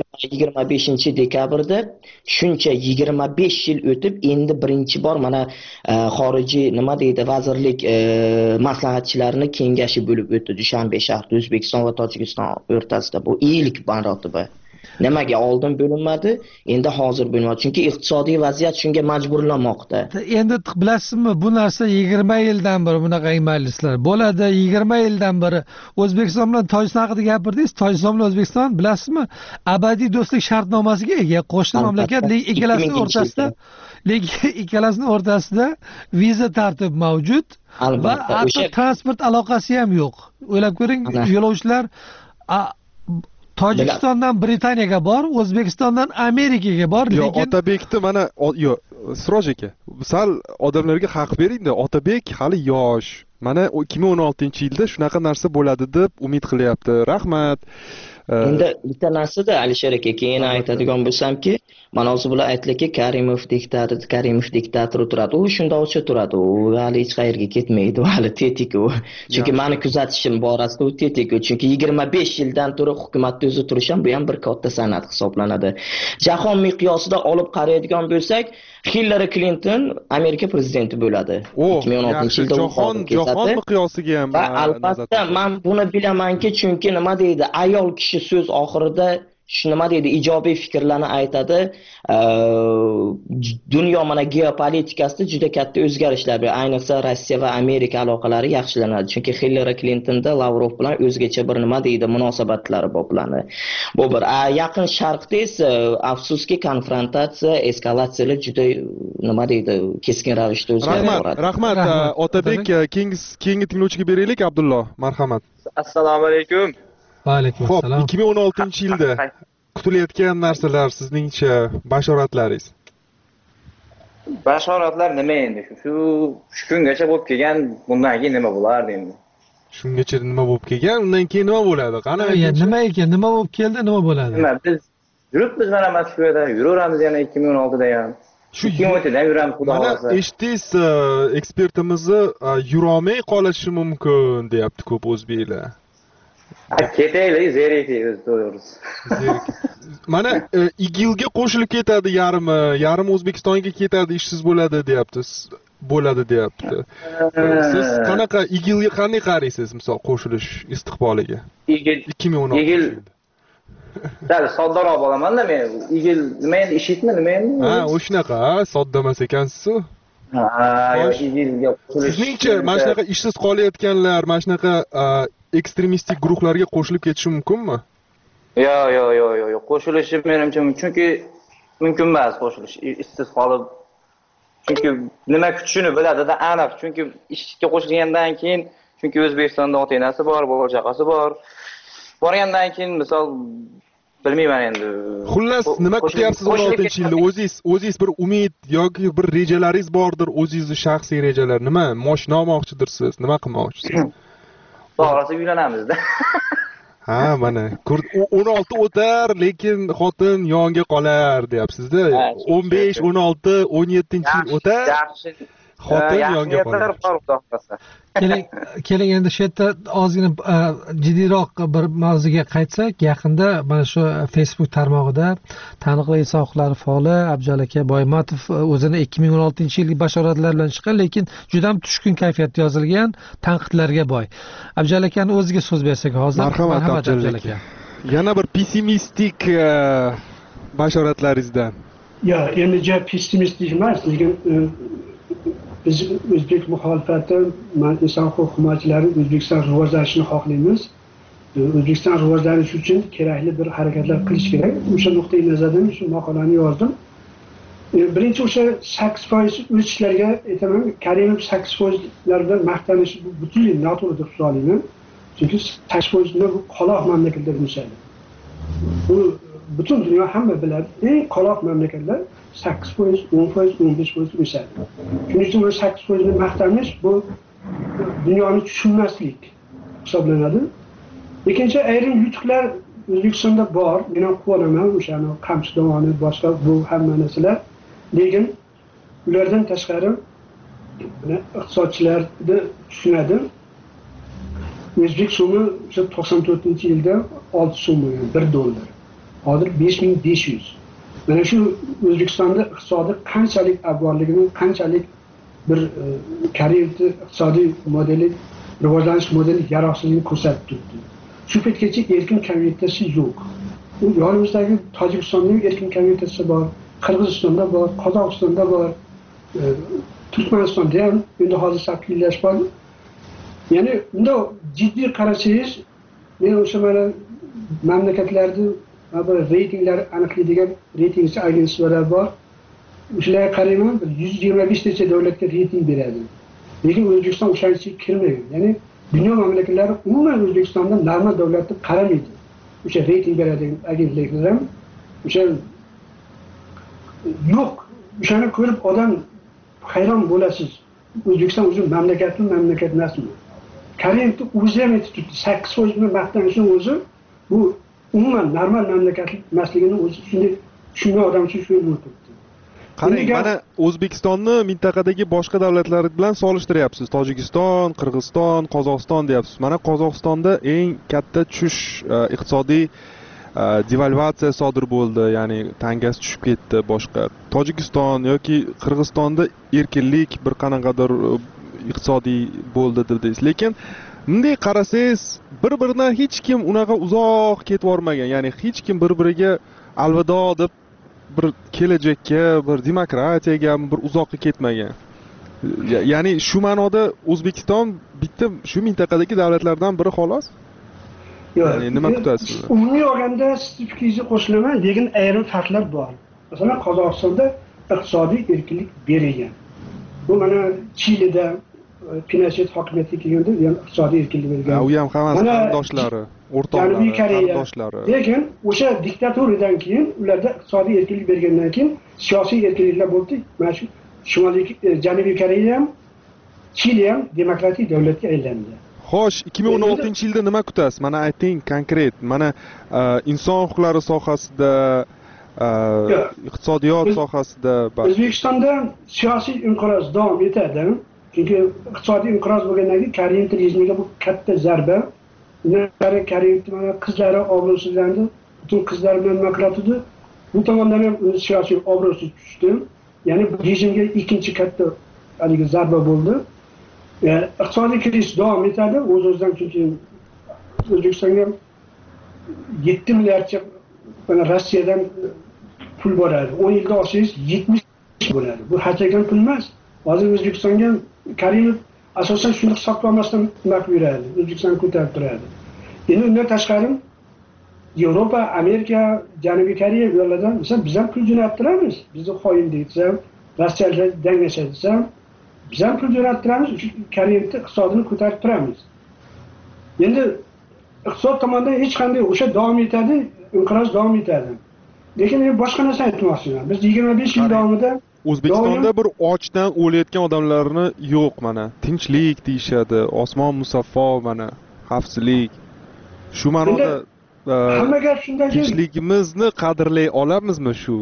25-dekabrda shuncha 25 yil o'tib, endi birinchi bor mana xorijiy nima deydi, vazirlik maslahatchilarining kengashi bo'lib o'tdi Dushanbe shahrida O'zbekiston va Tojikiston o'rtasida. Bu ilk marotibi. Nimaga oldin bo'linmadi, endi hozir bo'linadi. Chunki iqtisodiy vaziyat shunga majburlamoqda. Endi bilasizmi, bu narsa 20 yildan beri bunaqa majlislar bo'ladi. 20 yildan beri O'zbekiston bilan Tojikiston haqida gapirdingiz. Tojikiston bilan O'zbekiston bilasizmi, abadiy do'stlik shartnomasiga ega qo'shni mamlakat, lekin ikkalasining o'rtasida viza tartibi mavjud va hatto transport aloqasi ham yo'q. O'ylab ko'ring, yo'lovchilar Tojikistondan Britaniyaga bor, O'zbekistondan Amerikaga bor, lekin Otabekni mana Siroj aka, sal odamlarga haq beringda. Otabek hali yosh. Mana 2016-yilda shunaqa narsa bo'ladi deb umid qilyapti. Rahmat. Endi bitta narsada Alisher aka keyin aytadigan bo'lsamki, mana hozir bular aytdiki, Karimov diktator turadi. U shundoqcha turadi. U hali hech qayerga ketmaydi, hali tetik u. Chunki meni kuzatishim borasida u tetik. Chunki 25 yildan turib hukumatda o'zi turish ham bu ham bir katta san'at hisoblanadi. Jahon miqyosida olib qaraydigan bo'lsak, Hillary Clinton Amerika prezidenti bo'ladi. 2016-yilda jahon miqyosiga ham. Va albatta men buni bilamanki, chunki nima deydi, ayol kishi so'z oxirida shu nima deydi, ijobiy fikrlarni aytadi. Dunyo mana geopolitikasida juda katta o'zgarishlar bor. Ayniqsa Rossiya va Amerika aloqalari yaxshilanadi. Chunki Hillary Clintonda Lavrov bilan o'zgacha bir nima deydi, munosabatlari boplanadi. Bu bir. Yaqin Sharqda esa afsuski konfrontatsiya, eskalatsiyalar juda nima deydi, keskin ravishda o'zgarib boradi. Rahmat. Otabek, keyingi tinglovchiga beraylik. Abdulloh, marhamat. Assalomu alaykum. Va alaykum assalom. 2016-yilda kutilayotgan narsalar sizningcha, bashoratlaringiz? Bashoratlar nima endi? Shu kungacha bo'lib kelgan, bundan keyin nima bo'lardi endi? Shungacha nima bo'lib kelgan, undan keyin nima bo'ladi? Qani? Nima ekan, nima bo'lib keldi, nima bo'ladi? Nima biz Yuribmiz mana Moskvada, yuraveramiz yana 2016da ham. Shu 2017da yuramiz xudo xolasa. Mana eshitdingiz, ekspertimizni yurolmay qolishi mumkin deyapti ko'p o'zbeklar. Ketaylik, zerikdik to'g'risi. Mana IGILga qo'shilib ketadi yarim O'zbekistonga ketadi, ishsiz bo'ladi deyapti. Siz qanaqa IGILga qanday qaraysiz, misol qo'shilish istiqboliga? IGIL 2016. Dal soddaroq bo'laman-da men. IGIL nima endi ishitmi, nima endi? Ha, o'shanaqa, sodda emas ekansiz-ku. IGILga qo'shilish. Sizningcha mana shunaqa ishsiz qolayotganlar, mana shunaqa ekstremistik guruhlarga qo'shilib ketishi mumkinmi? Yo'q, qo'shilishi menimcha chunki mumkin emas qo'shilish. Ishsiz qolib chunki nima kutishini biladi-da aniq. Chunki ishga qo'shilgandan keyin chunki O'zbekistonda ota-onasi bor, bola chaqasi bor. Borgandan keyin misol bilmayman endi. Xullas, nima kutyapsiz 16-yilda? O'zingiz bir umid yoki bir rejalaringiz bordir, o'zingizning shaxsiy rejalar nima? Moshina olmoqchidirsiz, nima qilmoqchisiz? To'g'risi uylanamiz-da. Ha, mana 16 o'tar, lekin xotin yonga qolar deyapsiz-da. 15, 16, 17-yil o'tar. Yaxshi. Xotin yonga qolar. Keling endi shu yerda ozgina jiddiyroq bir mavzuga qaytsak, yaqinda mana shu Facebook tarmog'ida taniqli inson huquqlari faoli Abjal aka Boymatov o'zini 2016-yilgi bashoratlar bilan chiqqan, lekin juda ham tushkun kayfiyatda yozilgan tanqidlarga boy. Abjal akani o'ziga so'z bersak hozir. Marhamat Abjal aka. Yana bir pessimistik bashoratlaringizdan. Endi pessimistik emas, lekin biz o'zbek muxolifati, inson huquq himoyachilari O'zbekiston rivojlanishini xohlaymiz. O'zbekiston rivojlanishi uchun kerakli bir harakatlar qilish kerak. O'sha nuqtai nazardan shu maqolani yozdim. Birinchi o'sha 8% o'sishlarga aytaman, Karimov 8%lar bilan maqtanishi butunlay noto'g'ri deb hisoblayman. Chunki 8% bu qoloq mamlakatlar o'sadi. Bu butun dunyo hamma biladi. Eng qoloq mamlakatlar 8%, 10%, 15% o'sadi. Shuning uchun bu 8%ni maqtanish bu dunyoni tushunmaslik hisoblanadi. Ikkinchi ayrim yutuqlar O'zbekistonda bor. Men ham quvonaman o'shani Qamchiq dovoni boshqa bu hamma narsalar. Lekin ulardan tashqari iqtisodchilarni tushunadi. O'zbek so'mi o'sha 94-yilda 6 so'm bo'lgan, 1 dollar. Hozir 5500. Mana shu O'zbekistonda iqtisodi qanchalik avvalligini, qanchalik bir Karimov iqtisodiy modeli, rivojlanish modeli yaroqsizligini ko'rsatib turibdi. Shu paytgacha erkin komitasi yo'q. Yonimizdagi Tojikistonning erkin komitasi bor, Qirg'izistonda bor, Qozog'istonda bor, Turkmanistonda ham endi hozir shakllansh bor. Ya'ni unda jiddiy qarasangiz, men o'sha mana mamlakatlarning reytinglar aniqlaydigan reyting agensiyalar bor. O'shalarga qarayman, 125 tacha davlatga reyting beradi. Lekin O'zbekiston o'shancha kirmagan. Ya'ni dunyo mamlakatlari umuman O'zbekistonda normal davlatni qaramaydi. O'sha reyting beradigan agentliklar ham o'sha yo'q. O'shani ko'rib odam hayron bo'lasiz. O'zbekiston o'zi mamlakat emasmi? Karimov o'zi ham aytib turibdi, 8% maqtanishning o'zi bu umuman normal mamlakat emasligini o'zi shunday odam uchun shunday bo'lib. Qarang, mana O'zbekistonni mintaqadagi boshqa davlatlar bilan solishtiryapsiz. Tojikiston, Qirg'iziston, Qozog'iston deyapsiz. Mana Qozog'istonda eng katta tushish iqtisodiy devalvatsiya sodir bo'ldi, ya'ni tangasi tushib ketdi. Boshqa Tojikiston yoki Qirg'izistonda erkinlik bir qanaqadir iqtisodiy bo'ldi dedingiz. Lekin bunday qarasangiz, bir-biridan hech kim unaqa uzoq ketib bormagan. Ya'ni hech kim bir-biriga alvido deb bir kelajakka, bir demokratiyaga bir uzoqqa ketmagan. Ya'ni shu ma'noda O'zbekiston bitta shu mintaqadagi davlatlardan biri xolos. Ya'ni nima kutasiz? Umumiy olganda siz fikringizni qo'shilaman, lekin ayrim farqlar bor. Masalan, Qozog'istonda iqtisodiy erkinlik berilgan. Bu mana Chilida Pinochet hokimiyatga kelganda ham iqtisodiy erkinlik berilgan. U ham hammasi qarindoshlari, o'rtoqlari, qarindoshlari. Lekin o'sha diktaturadan keyin ularda iqtisodiy erkinlik bergandan keyin siyosiy erkinliklar bo'ldi. Mana shu Shimoliy Janubiy Koreya ham, Chili ham demokratik davlatga aylandi. Xo'sh, 2016-yilda nima kutasiz? Mana ayting konkret. Mana inson huquqlari sohasida iqtisodiyot sohasida O'zbekistonda siyosiy inqiroz davom etadi. Chunki iqtisodiy inqiroz bo'lgandan keyin Koreya turizmiga bu katta zarba. Undan Koreya qizlari obro'sizlandi. Butun qizlar bilan nima qilardi? Bu tomondan ham siyosiy obro'si tushdi. Ya'ni bu rejimga ikkinchi katta haligi zarba bo'ldi. Iqtisodiy kriz davom etadi. O'z-o'zidan chunki O'zbekistonga 7 milliardcha Rossiyadan pul boradi. 10 yilda olsangiz 70 bo'ladi. Bu haqiqiy pul emas. Hozir O'zbekistonga Karimov asosan shuni hisoblamasdan nima qilib yuradi. O'zbekiston ko'tarib turadi. Endi undan tashqari Yevropa, Amerika, Janubiy Koreya yo'llardan biz ham pul jo'nattiramiz. Bizni xoin deysa, Rossiyaliklar danglashadi desa, biz ham pul jo'nattiramiz, Koreyaning iqtisodini ko'tarib turamiz. Endi iqtisod tomonidan hech qanday o'sha davom etadi, inqiroz davom etadi. Lekin men boshqa narsa aytmoqchiman. Biz 25 yil davomida O'zbekistonda bir ochdan o'layotgan odamlarni yo'q mana. Tinchlik deyshadi, osmon musaffo mana, xavfsizlik. Shu ma'noda hamma gap shundaki, tinchligimizni qadrlay olamizmi shu?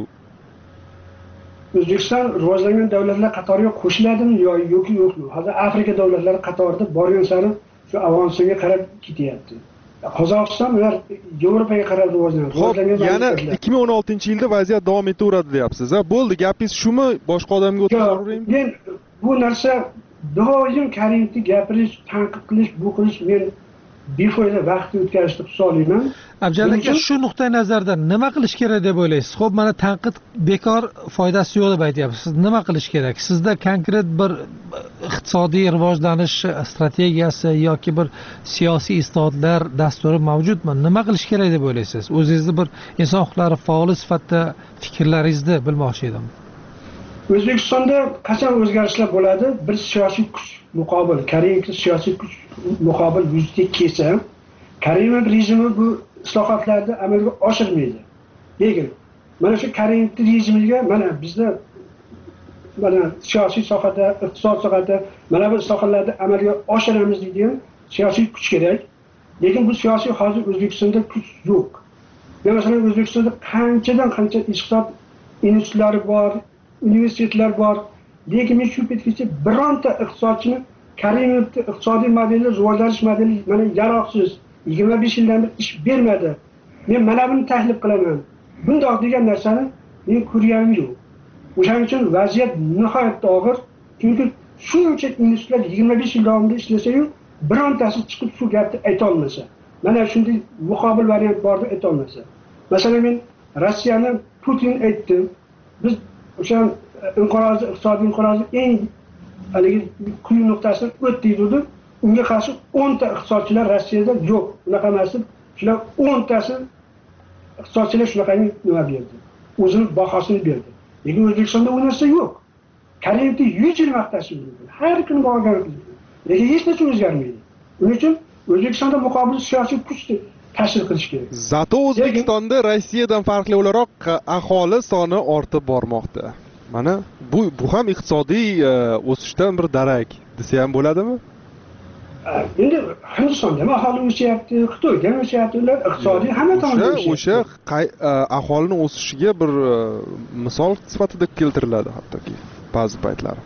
O'zbekiston rivojlangan davlatlar qatoriga qo'shiladimi yoki yo'qmi? Hozir Afrika davlatlari qatorida borgan sari shu Afg'onistonga qarab ketyapti. Qozog'iston ular Yevropaga qarab rivojlanadi. Yana 2016-yilda vaziyat davom etaveradi deyapsiz, ha? Bo'ldi, gapingiz shumi? Boshqa odamga o'tkazaveraymi? Men bu narsa doim Karimni gapirish, tanqid qilish, bu qilish men befoyda vaqt o'tkazishni hisoblayman. Abjal aka, shu nuqtai nazardan nima qilish kerak deb o'ylaysiz? Xo'p, mana tanqid bekor, foydasi yo'q deb aytyapsiz. Nima qilish kerak? Sizda konkret bir iqtisodiy rivojlanish strategiyasi yoki bir siyosiy islohotlar dasturi mavjudmi? Nima qilish kerak deb o'ylaysiz? O'zingizni bir inson huquqlari faoli sifatida fikrlaringizni bilmoqchi edim. O'zbekistonda qachon o'zgarishlar bo'ladi? Bir siyosiy kuch muqobil, Karimov siyosiy kuch muqobil yuzga kelsa, Karimov rejimi bu islohotlarni amalga oshirmaydi. Lekin mana shu Karimov rejimiga mana bizda mana siyosiy sohada, iqtisod sohada mana bu islohotlarni amalga oshiramiz degan siyosiy kuch kerak. Lekin bu siyosiy hozir O'zbekistonda kuch yo'q. Masalan, O'zbekistonda qanchadan qancha iqtisod institutlari bor, universitetlar bor. Lekin men shu paytgacha bironta iqtisodchini Karimovning iqtisodiy modeli, rivojlanish modeli mana yaroqsiz 25 yildan beri ish bermadi. Men mana buni tahlil qilaman. Bundoq degan narsani men ko'rganim yo'q. O'shaning uchun vaziyat nihoyatda og'ir. Chunki shuncha institutlar 25 yil davomida ishlasa-yu, birontasi chiqib shu gapni ayta olmasa. Mana shunday muqobil variant bor deb ayta olmasa. Masalan, men Rossiyani Putin aytdi. Biz o'sha inqirozni, iqtisodiy inqirozni eng haligi quyi nuqtasidan o'tdik dedi. Unga qarshi 10 ta iqtisodchilar Rossiyada yo'q. Unaqa emas. Shular 10 tasi iqtisodchilar shunaqa nima berdi. O'zining bahosini berdi. Lekin O'zbekistonda u narsa yo'q. Karimni 100 yil maqtashi mumkin. Har kuni borgan. Lekin hech narsa o'zgarmaydi. Uning uchun O'zbekistonda muqobil siyosiy kuchni tashkil qilish kerak. Zato O'zbekistonda Rossiyadan farqli o'laroq aholi soni ortib bormoqda. Mana bu ham iqtisodiy o'sishdan bir darak desa ham bo'ladimi? Endi Hindistonda ham aholi o'syapti, Xitoyda ham o'syapti, ular iqtisodiy hamma tomonda o'sha aholining o'sishiga bir misol sifatida keltiriladi hattoki ba'zi paytlar.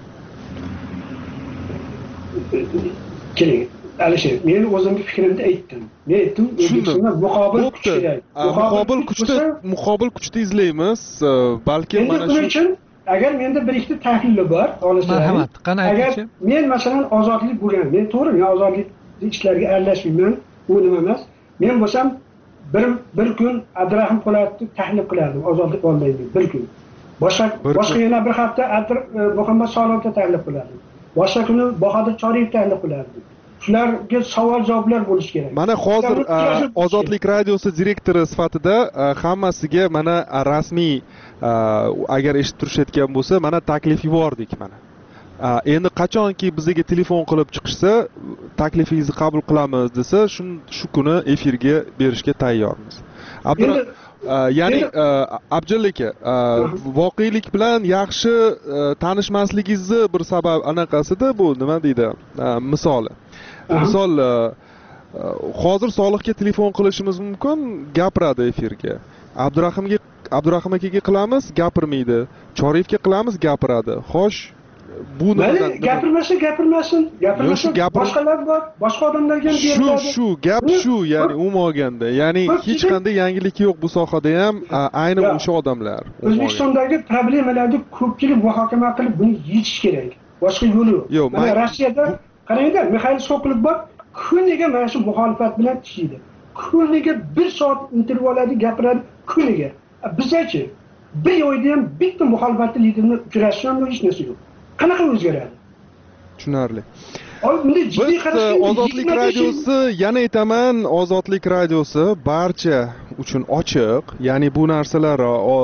Keling, Alisher, men o'zimning fikrimni aytdim. Men aytdim, O'zbekistonda muqobil kuch kerak. Muqobil kuchni izlaymiz, balki mana shu uchun agar menda bir ikkita tahlili bor, olishlaring. Marhamat, qani aytingchi. Men masalan ozodlik bo'lgan, men to'g'ri, men ozodlik ishlariga aralashmayman, u nima emas. Men bo'lsam bir kun Abdurahim Po'latni tahlil qilardim ozodlik olmaydi, bir kun. Boshqa yana bir hafta Muhammad Solovni tahlil qilardim. Boshqa kuni Bahodir Choriyevni tahlil qilardim. Shularga savol-javoblar bo'lishi kerak. Mana hozir Ozodlik radiosi direktori sifatida hammasiga mana rasmiy agar eshitib turishayotgan bo'lsa, mana taklif yubordik mana. Endi qachonki bizga telefon qilib chiqishsa, taklifingizni qabul qilamiz desa, shu kuni efirga berishga tayyormiz. Ya'ni Abdulla aka, voqelik bilan yaxshi tanishmasligingizni bir sabab anaqasida bu nima deydi? Misoli. Misol hozir Solihga telefon qilishimiz mumkin, gapiradi efirga. Abdurahimga Abdurahim akaga qilamiz, gapirmaydi. Choriyevga qilamiz, gapiradi. Xo'sh, bu nimadan gapirmasin. Boshqalar bor, boshqa odamlarga ham beriladi. Shu gap shu, ya'ni umuman olganda, ya'ni hech qanday yangilik yo'q bu sohada ham, aynan o'sha odamlar. O'zbekistondagi problemalarni ko'pchilik muhokama qilib buni yechish kerak. Boshqa yo'li yo'q. Mana Rossiyada qarangda, Mixail Sokolov bor, kuniga mana shu muxolifat bilan tishlaydi. Kuniga 1 soat intervallarda gapiradi, kuniga. Bizcha 1 oyda ham bitta muxolifat liderini uchrashgan hech narsa yo'q. Qanaqa o'zgaradi? Tushunarli. Biz Ozodlik radiosi, yana aytaman, Ozodlik radiosi barcha uchun ochiq. Ya'ni bu narsalar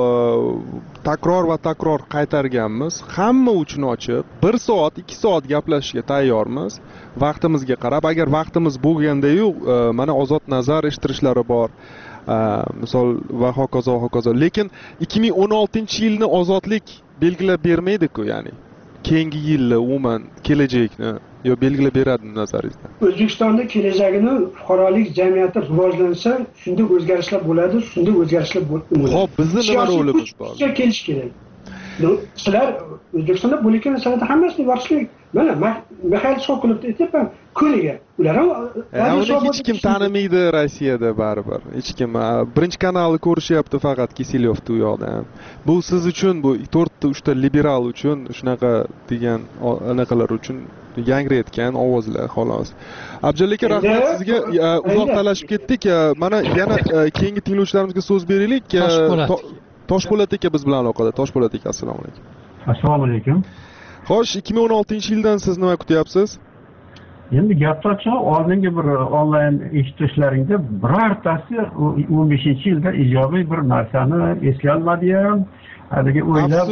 takror va takror qaytarganmiz. Hamma uchun ochiq. 1 soat, 2 soat gaplashishga tayyormiz. Vaqtimizga qarab, agar vaqtimiz bo'lganda-yu, mana ozod nazar eshittirishlari bor. Misol va hokazo. Lekin 2016-yilni ozodlik belgilab bermaydi-ku, ya'ni. Keyingi yilni, umuman kelajakni belgilab beradi nazaringizda. O'zbekistonda kelajagini fuqarolik jamiyati rivojlansa, shunda o'zgarishlar bo'ladi, shunda o'zgarishlar bo'ladi. Xo'p, bizni nima rolimiz bor? Kelish kerak. Sizlar O'zbekistonda bo'layotgan narsalarni hammasini yorishlik. Mana Mixail Sokolov aytibman, kuniga. Ular ham hech kim tanimaydi Rossiyada baribir. Hech kim. Birinchi kanalni ko'rishyapti faqat Kisilyovda u yoqda. Bu siz uchun, bu 4 ta liberal uchun shunaqa degan anaqalar uchun yangrayotgan ovozlar xolos. Abjal aka, rahmat sizga. Uzoq talashib ketdik. Mana yana keyingi tinglovchilarimizga so'z beraylik. Toshpo'lat aka biz bilan aloqada. Toshpo'lat aka, assalomu alaykum. Assalomu alaykum. Xo'sh, 2016-yildan siz nima kutyapsiz? Endi gapni ochib, oldingi bir onlayn eshitishlaringda birortasi 15-yilda ijobiy bir narsani eslay olmadi ham, haligi o'ylab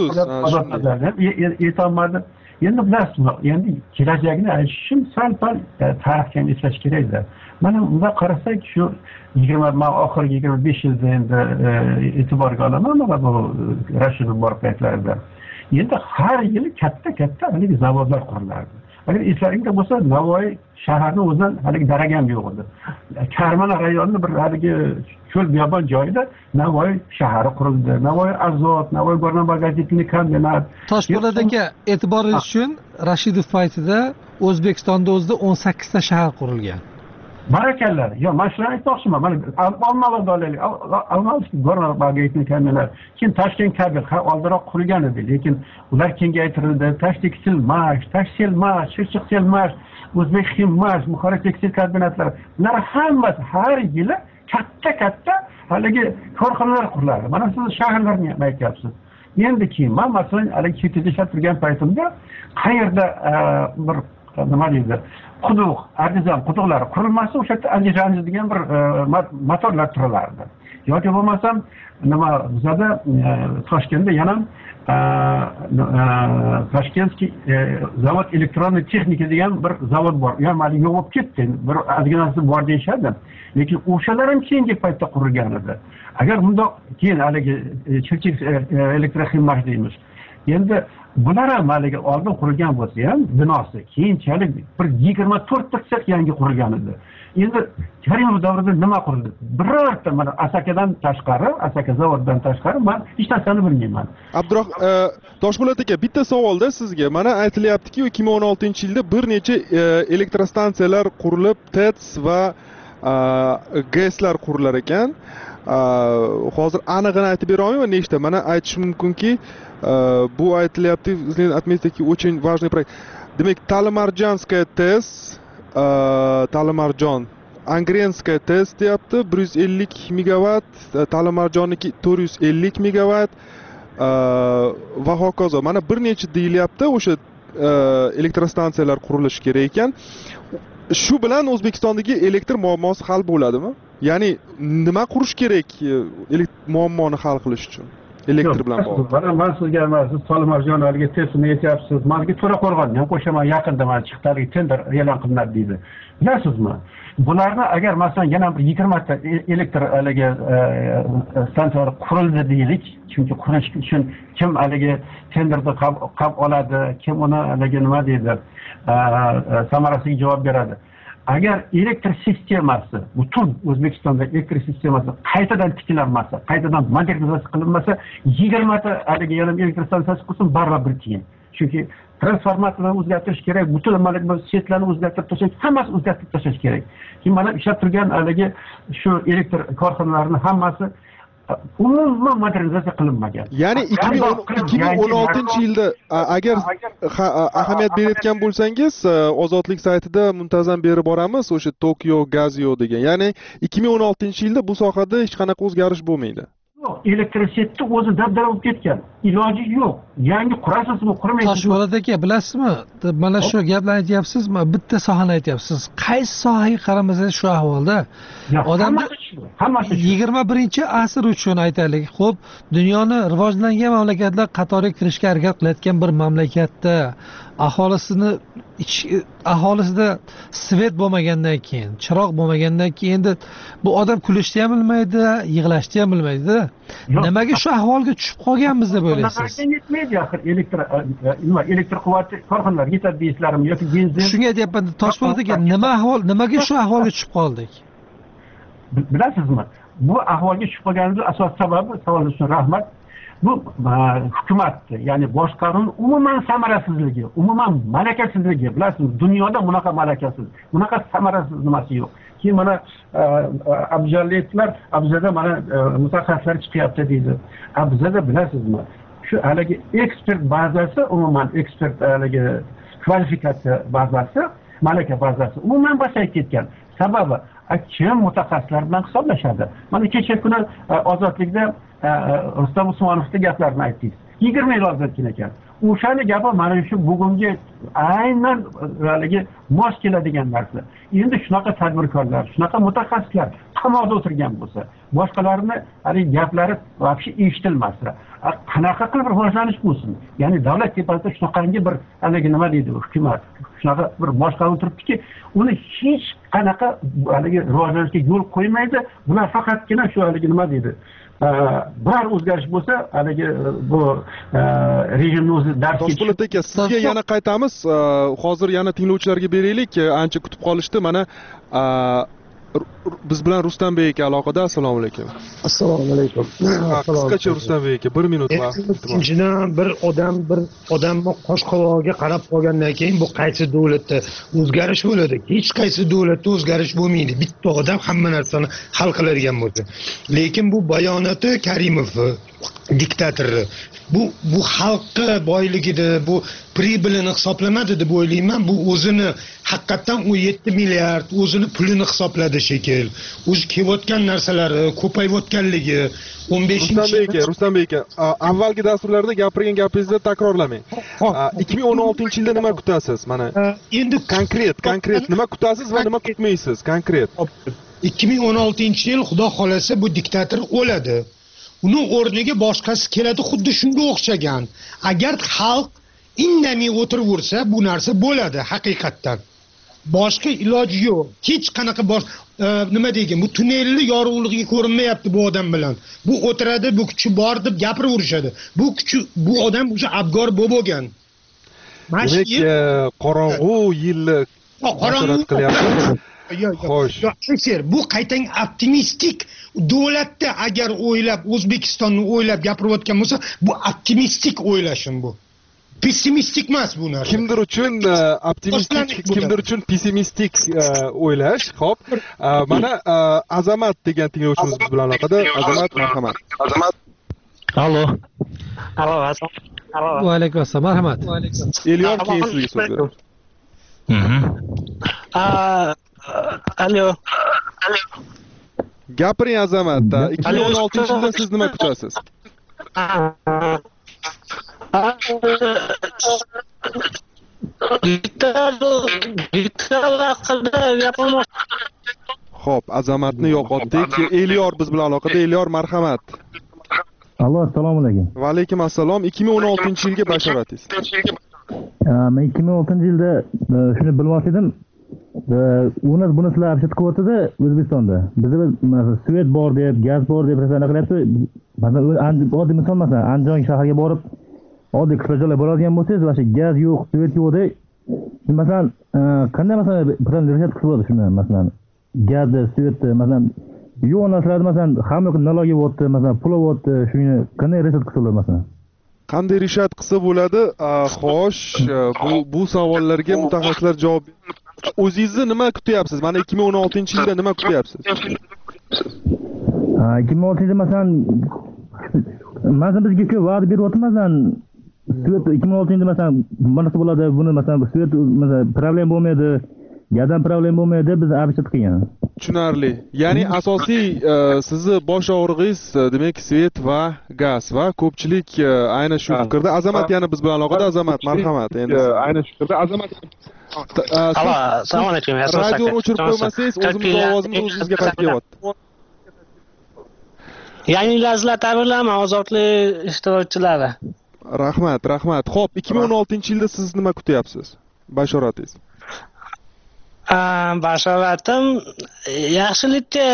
yetolmadi. Endi bilasizmi, endi kelajakni aytish uchun sal-pal tarixga eslash kerakda. Mana bunda qarasak, shu oxirgi 25 yilda endi e'tiborga olaman, mana bu Rashidov bor paytlarida. Endi har yili katta haligi zavodlar qurilardi. Agar eslaringda bo'lsa, Navoiy shaharni o'zidan haligi daragi ham yo'q edi. Karmana rayonini bir haligi cho'l biyobon joyida Navoiy shahari qurildi. Navoiy Azot, Navoiy Gorno-Bagazitniy kombinat. Toshpo'lat aka, e'tiboringiz uchun Rashidov paytida O'zbekistonda o'zida 18 ta shahar qurilgan. Barakallah. Yo, men shuni aytmoqchiman. Mana Olmaliqda olaylik. Olmaliq Gorno-Bagazitniy kombinat. Keyin Toshkent kabi oldinroq qurilgan edi, lekin ular kengaytirildi. Tashsilmash, Shirchiqsilmash, O'zbek Ximmash, Buxoro tekstil kombinatlari. Ular hammasi har yili katta haligi korxonalar quriladi. Mana siz shaharlarni aytyapsiz. Endi keyin men masalan haligi chetida ishlab turgan paytimda qayerda bir nima deydi? Quduq, artizan quduqlari qurilmasi o'sha yerda Andijonda degan bir motorlar turilardi. Yoki bo'lmasam nima bizada Toshkentda yana Toshkentskiy zavod elektronniy texnika degan bir zavod bor. U ham hali yo'q bo'lib ketdi. Bir ozginasi bor deyishadi. Lekin o'shalar ham keyingi paytda qurilgan edi. Agar bundoq keyin haligi Chirchiq elektroximmash deymiz. Endi bular ham haligi oldin qurilgan bo'lsa ham binosi keyinchalik bir 24 ta sex yangi qurilgan edi. Endi Karimov davrida nima qurildi? Birorta mana Asakadan tashqari, Asaka zavodidan tashqari men hech narsani bilmayman. Toshpo'lat aka, bitta savolda sizga. Mana aytilyaptiki, 2016-yilda bir necha elektrostansiyalar qurilib, TETS va GESlar qurilar ekan. Hozir aniqini aytib bera olmayman nechta. Mana aytish mumkinki, bu aytilyapti, отметьте, очень важный проект. Demak, Talimarjanskaya TES, Talimarjon, Angrenskaya TES deyapti, 150 megavat, Talimarjonniki 450 megavat va hokazo. Mana bir necha deyilyapti, o'sha elektrostansiyalar qurilishi kerak ekan. Shu bilan O'zbekistondagi elektr muammosi hal bo'ladimi? Ya'ni nima qurish kerak muammoni hal qilish uchun? Elektr bilan bog'liq. Men sizga siz Talimarjonlarga testini aytyapsiz. Menga To'raqo'rg'onni ham qo'shaman, yaqinda mana chiqdi, tender e'lon qilinadi deydi. Bilasizmi? Bularni agar masalan yana 20 ta elektr haligi stansiyalar qurildi deylik, chunki qurish uchun kim haligi tenderda qab oladi, kim uni haligi nima deydi, samarasiga javob beradi. agar elektr sistemasi butun O'zbekistonda elektr sistemasi qaytadan tiklanmasa, qaytadan modernizatsiya qilinmasa, 20 ta haligi yana elektr stansiyasi qursin baribir keyin. Chunki transformatorlarni o'zgartirish kerak, butun mana setlarni o'zgartirib tashlash, hammasi o'zgartirib tashlash kerak. Keyin mana ishlab turgan haligi shu elektr korxonalarining hammasi umuman modernizatsiya qilinmagan. Ya'ni 2016-yilda agar ahamiyat berayotgan bo'lsangiz, Ozodlik saytida muntazam berib boramiz o'sha Tokyo Gazio degan. Ya'ni 2016-yilda bu sohada hech qanaqa o'zgarish bo'lmaydi. Yo'q, elektrositni o'zi dabdala bo'lib ketgan. Iloji yo'q. Yangi qurasizmi, qurmaysiz. Toshpo'lat aka, bilasizmi? Mana shu gaplarni aytyapsizmi? Bitta sohani aytyapsiz. Qaysi sohaga qaramasangiz shu ahvolda. Odamlar hammasi 21-asr uchun aytaylik. Xo'p, dunyoni rivojlangan mamlakatlar qatoriga kirishga harakat qilayotgan bir mamlakatda aholisida svet bo'lmagandan keyin, chiroq bo'lmagandan keyin endi bu odam kulishni ham bilmaydi, yig'lashni ham bilmaydi. Nimaga shu ahvolga tushib qolganmiz deb o'ylaysiz? Yetmaydi axir elektr quvvati korxonalar yetadi deysizlarmi yoki benzin? Shunga aytyapman, Toshpo'lat aka, nimaga shu ahvolga tushib qoldik? Bilasizmi? Bu ahvolga tushib qolganimizning asosiy sababi, savolingiz uchun rahmat. Bu hukumatni, ya'ni boshqaruvning umuman samarasizligi, umuman malakasizligi. Bilasizmi, dunyoda bunaqa malakasiz, bunaqa samarasiz nimasi yo'q. Keyin mana abjadlar, abjada mana mutaxassislar chiqyapti deydi. Abjada bilasizmi? Shu haligi ekspert bazasi, umuman ekspert haligi kvalifikatsiya bazasi, malaka bazasi umuman pasayib ketgan. Sababi kim mutaxassislar bilan hisoblashadi? Mana kecha kuni Ozodlikda Rustam Usmonovning gaplarini aytdingiz. 20 yil oldin ekan. O'shani gapi mana shu bugungi aynan haligi mos keladigan narsa. Endi shunaqa tadbirkorlar, shunaqa mutaxassislar tomoqda o'tirgan bo'lsa, boshqalarni haligi gaplari vobshe eshitilmasa, qanaqa qilib rivojlanish bo'lsin? Ya'ni davlat tepasida shunaqangi bir haligi nima deydi, hukumat shunaqa bir boshqarib turibdiki, uni hech qanaqa haligi rivojlanishga yo'l qo'ymaydi. Bular faqatgina shu haligi nima deydi? Biror o'zgarish bo'lsa, haligi bu rejimni o'zi dars ketish. Toshpo'lat aka, sizga yana qaytamiz. Hozir yana tinglovchilarga beraylik. Ancha kutib qolishdi. Mana biz bilan Rustambek aka aloqada. Assalomu alaykum. Assalomu alaykum. Qisqacha Rustambek aka, 1 minut vaqt. Ikkinchidan bir odamni qosh qovog'iga qarab qolgandan keyin bu qaysi davlatda o'zgarish bo'ladi? Hech qaysi davlatda o'zgarish bo'lmaydi. Bitta odam hamma narsani hal qiladigan bo'lsa. Lekin bu bayonoti Karimov diktatori. Bu xalqqa boyligida, bu pribilini hisoblamadi deb o'ylayman. Bu o'zini haqiqatan 17 milliard o'zini pulini hisobladi shekil. O'zi kelayotgan narsalari ko'payayotganligi 15-Rustam aka, avvalgi dasturlarda gapirgan gapingizni takrorlamang. 2016-yilda nima kutasiz? Mana endi konkret nima kutasiz va nima kutmaysiz? Konkret. 2016-yil xudo xolasa bu diktator o'ladi. Uni o'rniga boshqasi keladi, xuddi shunga o'xshagan. Agar xalq indamay o'tiraversa, bu narsa bo'ladi haqiqatdan. Boshqa iloji yo'q. Hech qanaqa nima deygan, bu tunnelni yorug'ligi ko'rinmayapti bu odam bilan. Bu o'tiradi, bu kuchi bor deb gapiraverishadi. Bu odam o'sha abgor bo'lgan. Demak, qorong'u yilni qorong'u qilyapti. Xo'sh. Bu qaytang optimistik davlatda agar o'ylab, O'zbekistonni o'ylab gapirayotgan bo'lsa, bu optimistik o'ylashim bu. Pessimistik emas bu narsa. Kimdir uchun optimistik, kimdir uchun pessimistik o'ylash. Xo'p, mana Azamat degan tinglovchimiz biz bilan aloqada. Azamat, marhamat. Allo. Va alaykum assalom, marhamat. Elyor, keyin sizga so'z beraman. Allo. Gapiring Azamat. 2016-yilda siz nima kutasiz? Xo'p, Azamatni yo'qotdik. Elyor biz bilan aloqada. Elyor, marhamat. Allo, assalomu alaykum. Va alaykum assalom. 2016-yilga bashoratingiz. Men 2016-yilda shuni bilmoqchidim. Buni sizlar abshat qilyapti-da O'zbekistonda. Bizda svet bor deb, gaz bor deb reklama qilyapti. Masalan, oddiy misol Andijon shahriga borib, oddiy qishloqlar bo'ladigan bo'lsangiz, o'sha gaz yo'q, svet yo'q deb masalan qanday masalan bilan reset qilib bo'ladi shuni masalan gazni svetni masalan yo'q narsalarni masalan hamma naloga o'tdi masalan pul o'tdi shuni qanday reset qilib bo'ladi masalan qanday rishat qilsa bo'ladi? Xo'sh, bu savollarga mutaxassislar javob. O'zingizni nima kutyapsiz? Mana 2016-yilda nima kutyapsiz? 2016-yilda masalan bizga ko'p va'da beryapti masalan svet 2016-yilda masalan bunisi bo'ladi, buni masalan svet masalan problem bo'lmaydi, gazdan problem bo'lmaydi, biz abishat qilgan. Tushunarli. Ya'ni asosiy sizni bosh og'rig'ingiz demak svet va gaz va ko'pchilik aynan shu fikrda. Azamat yana biz bilan aloqada. Azamat, marhamat. Endi aynan shu fikrda. Azamat. Assalomu alaykum. Radioni o'chirib qo'ymasangiz, o'zimiz ovozimiz o'zimizga qaytib kelyapti. Yangiliklar tabriklayman ozodlik ishtirokchilari. Rahmat. Xo'p, 2016-yilda siz nima kutyapsiz? Bashoratingiz. Bashoratim yaxshilikka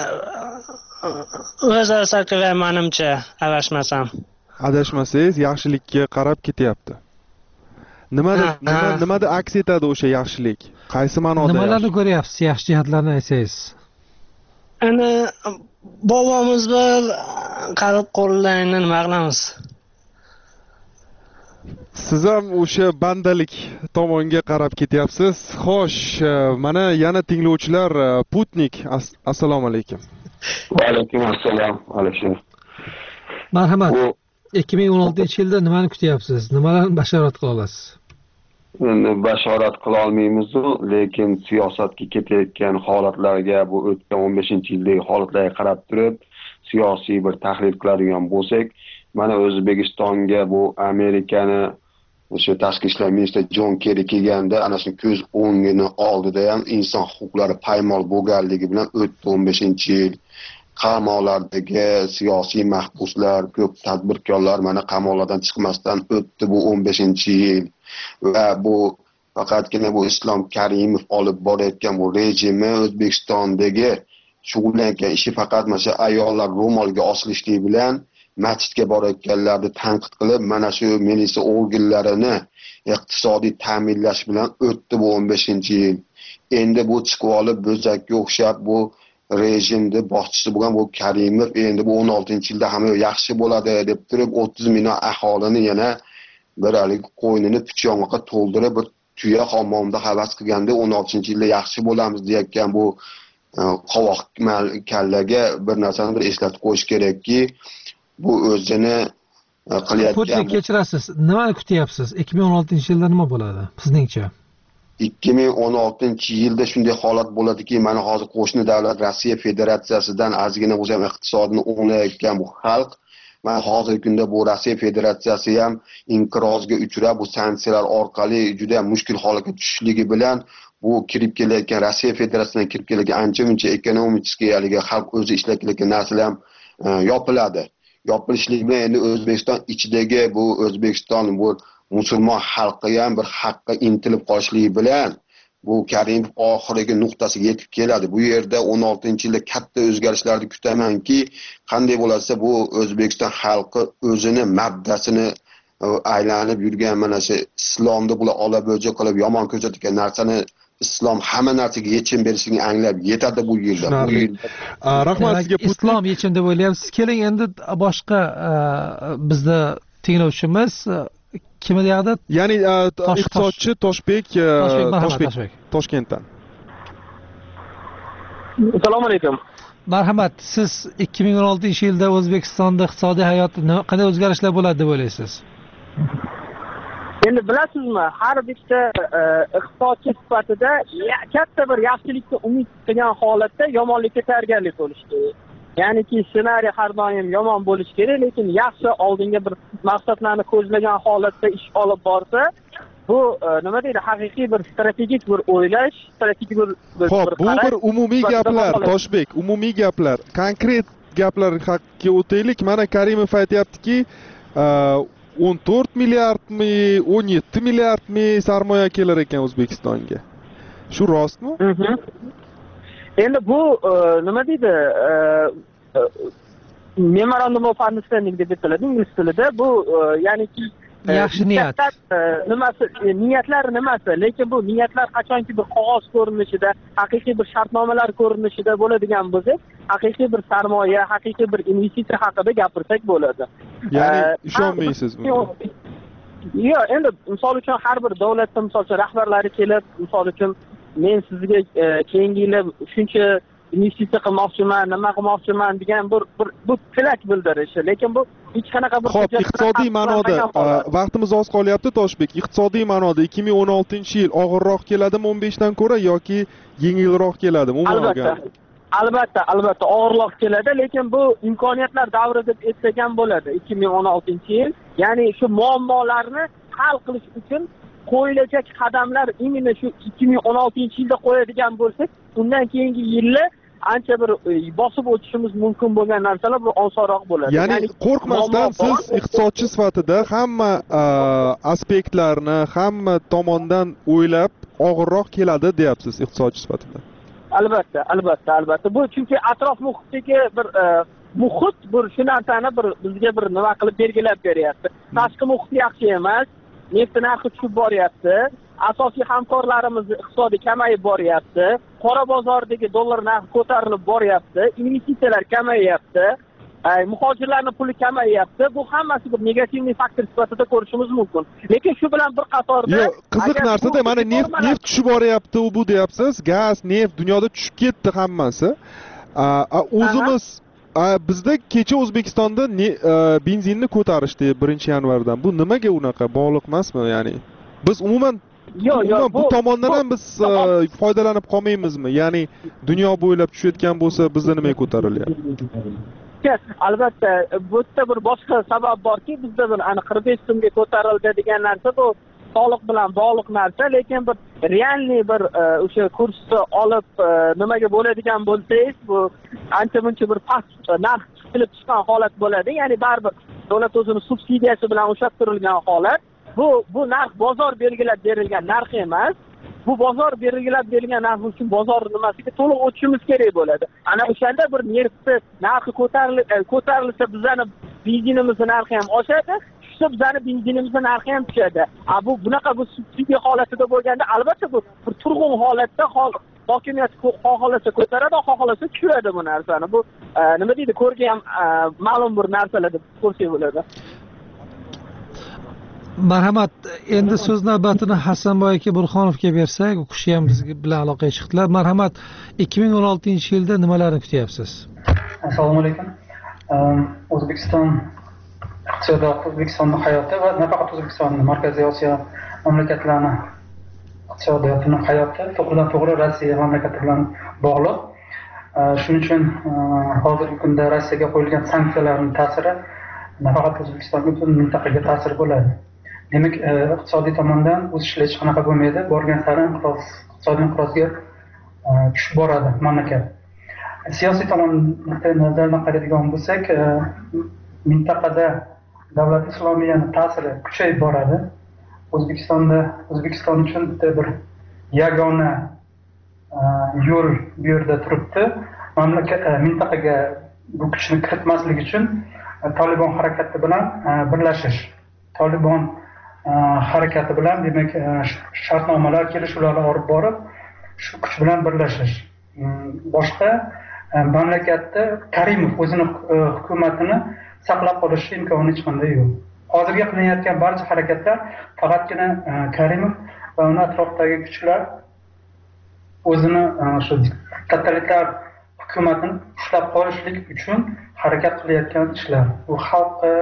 o'zaro sakrayman menimcha, adashmasangiz yaxshilikka qarab ketyapti. Nimada aks etadi o'sha yaxshilik? Qaysi ma'noda? Nimalarni ko'ryapsiz? Yaxshi jihatlarni aytsangiz. Ana bobomiz bir qarib qo'llayni nima qilamiz? Siz ham o'sha bandalik tomonga qarab ketyapsiz. Xo'sh, mana yana tinglovchilar Putnik, assalomu alaykum. Va alaykum assalom, Alisher. Marhamat. 2016-yilda nimani kutyapsiz? Nimalarni bashorat qila olasiz? Bashorat qila olmaymiz, lekin siyosatga ketayotgan holatlarga, bu o'tgan 15-yildagi holatlarga qarab turib, siyosiy bir tahlil qiladigan bo'lsak, mana O'zbekistonga bu Amerikani o'sha tashqi ishlar ministri Jon Kerri kelganda ana shu ko'z o'ngini oldida ham inson huquqlari paymol bo'lganligi bilan o'tdi 15-yil. Qamoqlardagi siyosiy mahbuslar, ko'p tadbirkorlar mana qamoqlardan chiqmasdan o'tdi bu 15-yil. Va bu faqatgina bu Islom Karimov olib borayotgan bu rejimi O'zbekistondagi shug'ullangan ishi faqat mana shu ayollar ro'molga osilishlik bilan masjidga borayotganlarni tanqid qilib, mana shu militsiya organlarini iqtisodiy ta'minlash bilan o'tdi bu 15-yil. Endi bu chiqib olib bo'zakka o'xshab bu rejimni boshchisi bo'lgan bu Karimov endi bu 16-yilda hamma yaxshi bo'ladi deb turib 30 million aholini yana bir halik qo'ynini puchyoqqa to'ldirib bir tuya hammomda havas qilganda 16-yilda yaxshi bo'lamiz deyotgan bu qovoq kallaga bir narsani bir eslatib qo'yish kerakki, bu o'zini qilayotgan. Kechirasiz. Nimani kutyapsiz? 2016-yilda nima bo'ladi sizningcha? 2016-yilda shunday holat bo'ladiki, mana hozir qo'shni davlat Rossiya Federatsiyasidan ozgina o'zi ham iqtisodini o'nglayotgan bu xalq, mana hozirgi kunda bu Rossiya Federatsiyasi ham inqirozga uchrab, bu sanksiyalar orqali juda ham mushkul holatga tushishligi bilan bu kirib kelayotgan Rossiya Federatsiyasidan kirib kelayotgan ancha-muncha ekonomik xalq o'zi ishlab kelayotgan narsalar ham yopiladi. Yopilishlik bilan endi O'zbekiston ichidagi bu O'zbekiston bu musulmon xalqi ham bir haqqa intilib qolishligi bilan bu Karimov oxirgi nuqtasiga yetib keladi. Bu yerda 16-yilda katta o'zgarishlarni kutamanki, qanday bo'lsa bu O'zbekiston xalqi o'zini mabdasini aylanib yurgan mana shu islomni bular olabo'ja qilib yomon ko'rsatgan narsani islom hamma narsaga yechim berishini anglab yetadi bu yilda. Rahmat sizga islom yechim deb o'ylayapsiz. Keling endi boshqa bizda tinglovchimiz kim deyapti? Ya'ni iqtisodchi Toshbek Toshkentdan. Assalomu alaykum. Marhamat, siz 2016-yilda O'zbekistonda iqtisodiy hayot qanday o'zgarishlar bo'ladi deb o'ylaysiz? Endi bilasizmi, har bitta iqtisodchi sifatida katta bir yaxshilikka umid qilgan holatda yomonlikka tayyorgarlik bo'lishi kerak. Ya'niki ssenariy har doim yomon bo'lishi kerak, lekin yaxshi oldinga bir maqsadlarni ko'zlagan holatda ish olib borsa, bu nima deydi, haqiqiy bir strategik bir o'ylash, strategik bir Xo'p, bu bir umumiy gaplar, Toshbek, umumiy gaplar. Konkret gaplar haqqiga o'taylik. Mana Karimov aytayaptiki, 14 milliardmi, 17 milliardmi sarmoya kelar ekan O'zbekistonga. Shu rostmi? Endi bu nima deydi, Memorandum of Understanding deb bitiladi ingliz tilida. Bu ya'niki yaxshi niyat. Nimasi niyatlar nimasi? Lekin bu niyatlar qachonki bir qog'oz ko'rinishida, haqiqiy bir shartnomalar ko'rinishida bo'ladigan bo'lsa, haqiqiy bir sarmoya, haqiqiy bir investitsiya haqida gapirsak bo'ladi. Ya'ni ishonmaysizmi? Yo'q, endi misol uchun har bir davlatda misol uchun rahbarlari kelib, misol uchun men sizga keyingi yili shuncha investitsiya qilmoqchiman, nima qilmoqchiman degan bu tilak bildirishi, lekin bu hech qanaqa bir Xo'p, iqtisodiy ma'noda vaqtimiz oz qolyapti Toshbek. Iqtisodiy ma'noda 2016-yil og'irroq keladimi 15 dan ko'ra yoki yengilroq keladimi? Albatta og'irroq keladi, lekin bu imkoniyatlar davri deb eslagan bo'ladi 2016-yil. Ya'ni shu muammolarni hal qilish uchun qo'yilajak qadamlar imенно shu 2016-yilda qo'yadigan bo'lsak, undan keyingi yillar ancha bir bosib o'tishimiz mumkin bo'lgan narsalar bu osonroq bo'ladi. Ya'ni qo'rqmasdan siz iqtisodchi sifatida hamma aspektlarni, hamma tomondan o'ylab og'irroq keladi deyapsiz iqtisodchi sifatida. Albatta. Bu chunki atrof muhitdagi bir muhit bir shu narsani bizga bir nima qilib belgilab beryapti. Tashqi muhit yaxshi emas, neft narxi tushib boryapti, asosiy hamkorlarimiz iqtisodiy kamayib boryapti, qora bozordagi dollar narxi ko'tarilib boryapti, investitsiyalar kamayyapti, muhojirlarning puli kamayyapti. Bu hammasi bir negativ faktor sifatida ko'rishimiz mumkin. Lekin shu bilan bir qatorda qiziq narsada mana neft tushib boryapti, bu deyapsiz, gaz, neft dunyoda tushib ketdi hammasi. O'zimiz bizda kecha O'zbekistonda benzinni ko'tarishdi 1-yanvardan. Bu nimaga unaqa bog'liq emasmi, ya'ni? Biz umuman bu tomondan ham biz foydalanib qolmaymizmi? Ya'ni dunyo bo'ylab tushayotgan bo'lsa, bizda nimaga ko'tarilyapti? Albatta, bu yerda bir boshqa sabab borki, bizda bir 45 so'mga ko'tarildi degan narsa bu soliq bilan bog'liq narsa, lekin bir realniy bir o'sha kursni olib nimaga bo'ladigan bo'lsangiz, bu ancha-muncha bir past narx chiqib chiqqan holat bo'ladi. Ya'ni baribir davlat o'zini subsidiyasi bilan ushlab turilgan holat. Bu narx bozor belgilab berilgan narx emas. Bu bozor belgilab berilgan narx uchun bozor nimasiga to'liq o'tishimiz kerak bo'ladi. Ana o'shanda bir neftni narxi ko'tarilsa bizning benzinimizning narxi ham oshadi. Tushsa bizning benzinimizning narxi ham tushadi. Bunaqa bu subsidiya holatida bo'lganda albatta bu bir turg'un holatda hokimiyat xohlasa ko'taradi, xohlasa tushiradi bu narsani. Bu nima deydi, ko'rga ham ma'lum bir narsalar deb ko'rsak bo'ladi. Marhamat, endi so'z navbatini Hasanboy aka Burxonovga bersak, u kishi ham biz bilan aloqaga chiqdilar. Marhamat, 2016-yilda nimalarni kutyapsiz? Assalomu alaykum. O'zbekiston iqtisodiyoti, O'zbekistonning hayoti va nafaqat O'zbekistonning, Markaziy Osiyo mamlakatlarining iqtisodiyotining hayoti to'g'ridan-to'g'ri Rossiya mamlakati bilan bog'liq. Shuning uchun hozirgi kunda Rossiyaga qo'yilgan sanksiyalarning ta'siri nafaqat O'zbekistonga, butun mintaqaga ta'sir bo'ladi. Demak, iqtisodiy tomondan o'sishlar hech qanaqa bo'lmaydi. Borgan sari iqtisodiy inqirozga tushib boradi mamlakat. Siyosiy tomondan nazardan qaraydigan bo'lsak, mintaqada davlat islomiyaning ta'siri kuchayib boradi. O'zbekiston uchun bitta bir yagona yo'l bu yerda turibdi. Mamlakat mintaqaga bu kuchni kiritmaslik uchun Taliban harakati bilan birlashish. Taliban harakati bilan demak shartnomalar, kelishuvlarni olib borib, shu kuch bilan birlashish. Boshqa mamlakatda Karimov o'zining hukumatini saqlab qolish imkoni hech qanday yo'q. Hozirga qilinayotgan barcha harakatlar faqatgina Karimov va uning atrofidagi kuchlar o'zini shu totalitar hukumatini ushlab qolishlik uchun harakat qilayotgan ishlar. Bu xalqqa,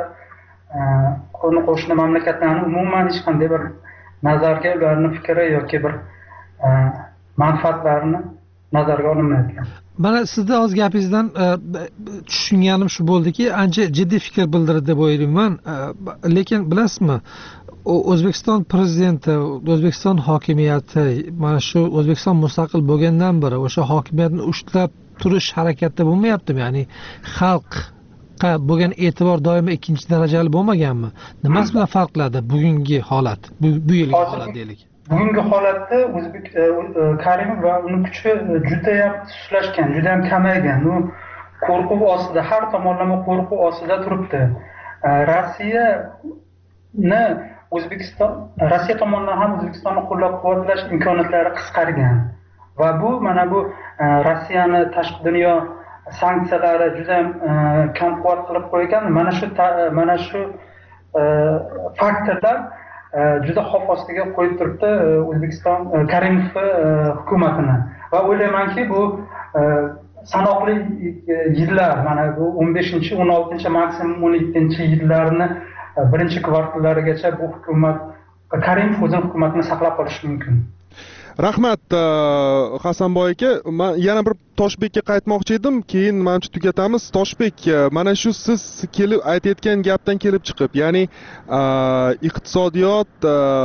qo'shni mamlakatlarni umuman hech qanday bir nazarga ularning fikri yoki bir manfaatlarini nazarga olinmayotgan. Mana sizni o'z gapingizdan tushunganim shu bo'ldiki, ancha jiddiy fikr bildirdi deb o'ylayman. Lekin bilasizmi, O'zbekiston prezidenti, O'zbekiston hokimiyati mana shu O'zbekiston mustaqil bo'lgandan beri o'sha hokimiyatni ushlab turish harakatida bo'lmayaptimi? Ya'ni xalqqa bo'lgan e'tibor doimo ikkinchi darajali bo'lmaganmi? Nimasi bilan farq qiladi bugungi holat, bu yilgi holat deylik? Bugungi holatda Karimov va uning kuchi juda ham sustlashgan, juda ham kamaygan. U qo'rquv ostida, har tomonlama qo'rquv ostida turibdi. Rossiyani O'zbekiston, Rossiya tomonidan ham O'zbekistonni qo'llab-quvvatlash imkoniyatlari qisqargan va bu mana bu Rossiyani tashqi dunyo sanksiyalari juda kamquvvat qilib qo'ygan. Mana shu faktorlar juda xavf ostiga qo'yib turibdi O'zbekiston Karimov hukumatini va o'ylaymanki bu sanoqli yillar, mana bu 15-16, maksimum 17-yillarni birinchi kvartallarigacha bu hukumat Karimov o'zining hukumatini saqlab qolishi mumkin. Rahmat Hasanboy aka, men yana bir Toshbekka qaytmoqchi edim, keyin menimcha tugatamiz. Toshbek, mana shu siz kelib aytayotgan gapdan kelib chiqib, ya'ni iqtisodiyot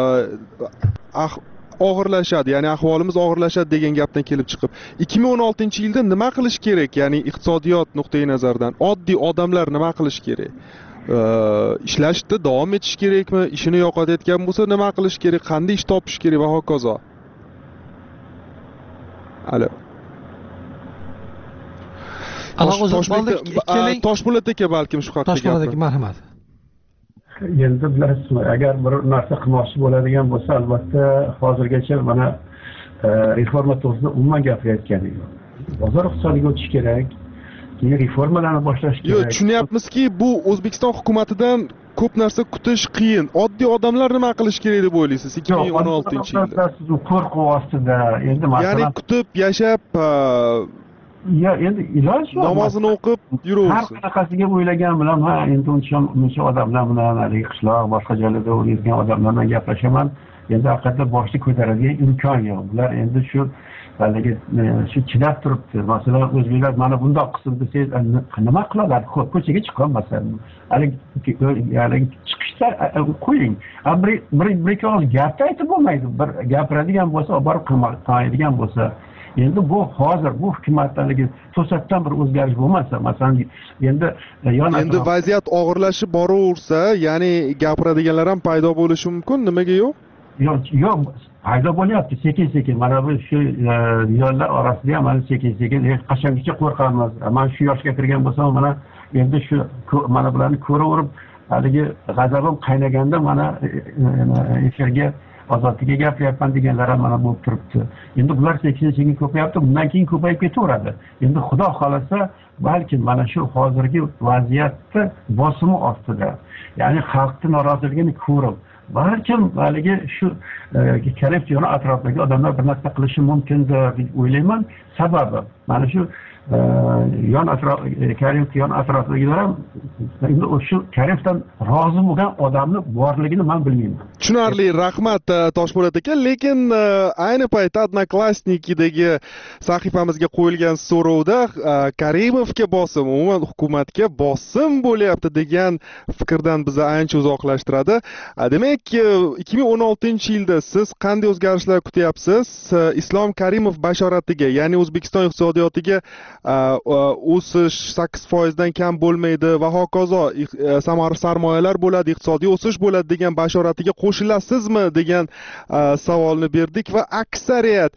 og'irlashadi, ya'ni ahvolimiz og'irlashadi degan gapdan kelib chiqib, 2016-yilda nima qilish kerak? Ya'ni iqtisodiyot nuqtai nazaridan oddiy odamlar nima qilish kerak? Ishlashda davom etish kerakmi? Ishini yo'qotayotgan bo'lsa nima qilish kerak? Qanday ish topish kerak va hokazo? Alo. Toshpo'lat aka balkim shu haqda Toshpo'lat aka, marhamat. Endi bilasizmi, agar bir narsa qilmoqchi bo'ladigan bo'lsa, albatta hozirgacha mana reforma to'g'risida umuman gapirayotgani yo'q. Bozor iqtisodiga o'tish kerak, keyin reformalarni boshlash kerak. Yo'q, tushunyapmizki, bu O'zbekiston hukumatidan ko'p narsa kutish qiyin. Oddiy odamlar nima qilish kerak deb o'ylaysiz 2016-yilda? Siz qo'rquv ostida, endi masalan, ya'ni kutib yashab, endi iloj yo'q. Namozini o'qib yuraversin. Har qanaqasiga o'ylagan bilan, ha, endi uncha odamlar bilan, haligi qishloq, boshqa joylarda o'layotgan odamlar bilan gaplashaman. Endi haqiqatda boshni ko'taradigan imkon yo'q. Bular endi shu haligi shu chidab turibdi. Masalan, o'zbeklar mana bundoq qilsin desangiz, nima qiladi? Ko'chaga chiqolmasa, haligi chiqishlar qo'ying. Bir ikki og'iz gapni aytib bo'lmaydi. Bir gapiradigan bo'lsa, olib borib qilmaydigan bo'lsa, endi bu hozir bu hukumatdagi to'satdan bir o'zgarish bo'lmasa, masalan, endi vaziyat og'irlashib boraversa, ya'ni gapiradiganlar ham paydo bo'lishi mumkin, nimaga yo'q? Yo'q, paydo bo'lyapti sekin-sekin. Mana bu shu yo'llar orasida ham mana sekin-sekin qachongacha qo'rqamiz. Men shu yoshga kirgan bo'lsam, mana endi shu mana bularni ko'raverib, haligi g'azabim qaynaganda mana efirga ozodlikka gapiryapman deganlar ham mana bo'lib turibdi. Endi bular sekin-sekin ko'payapti, bundan keyin ko'payib ketaveradi. Endi Xudo xolasa, balki mana shu hozirgi vaziyatni bosimi ostida, ya'ni xalqning noroziligini ko'rib, balkim haligi shu Karimov yoni atrofidagi odamlar bir narsa qilishi mumkindir deb o'ylayman. Sababi mana shu Karimov yon atrofidagilar ham endi o'sha Karimovdan rozi bo'lgan odamni borligini men bilmayman. Tushunarli, rahmat Toshpo'lat aka. Lekin ayni paytda Odnoklassnikidagi sahifamizga qo'yilgan so'rovda Karimovga bosim, umuman hukumatga bosim bo'lyapti degan fikrdan bizni ancha uzoqlashtiradi. Demak, 2016-yilda siz qanday o'zgarishlar kutyapsiz? Islom Karimov bashoratiga, ya'ni O'zbekiston iqtisodiyotiga o'sish 8% kam bo'lmaydi va hokazo, sarmoyalar bo'ladi, iqtisodiy o'sish bo'ladi degan bashoratiga qo'shilasizmi degan savolni berdik va aksariyat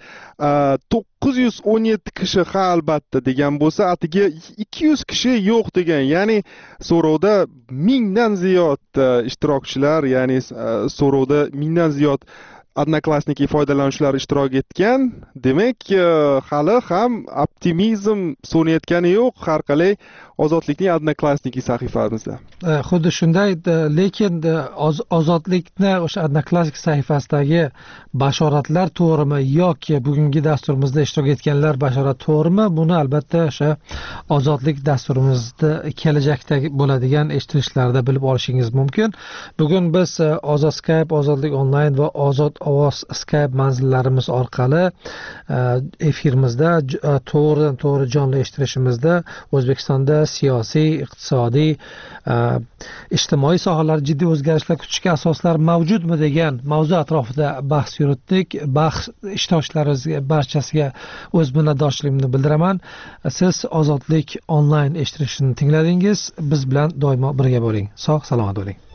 917 kishi ha albatta degan bo'lsa, atiga 200 kishi yo'q degan. Ya'ni so'rovda 1000 dan ziyod ishtirokchilar, ya'ni so'rovda 1000 dan ziyod Odnoklassniki foydalanuvchilar ishtirok etgan. Demak, hali ham optimizm so'nayotgani yo'q har qalay Ozodlikning Odnoklassniki sahifamizda. Xuddi shunday, lekin Ozodlikni o'sha Odnoklassnik sahifasidagi bashoratlar to'g'rimi yoki bugungi dasturimizda ishtirok etganlar bashorat to'g'rimi? Buni albatta o'sha Ozodlik dasturimizda kelajakda bo'ladigan eshittirishlarda bilib olishingiz mumkin. Bugun biz Ozod Skype, Ozodlik onlayn va Ozod ovoz Skype manzillarimiz orqali efirimizda to'g'ridan to'g'ri jonli eshittirishimizda O'zbekistonda siyosiy, iqtisodiy, ijtimoiy sohalar jiddiy o'zgarishlar kutishga asoslar mavjudmi degan mavzu atrofida bahs yuritdik. Bahs ishtirokchilarimizga barchasiga o'z minnatdorchiligimni bildiraman. Siz Ozodlik onlayn eshittirishini tingladingiz. Biz bilan doimo birga bo'ling. Sog', salomat bo'ling.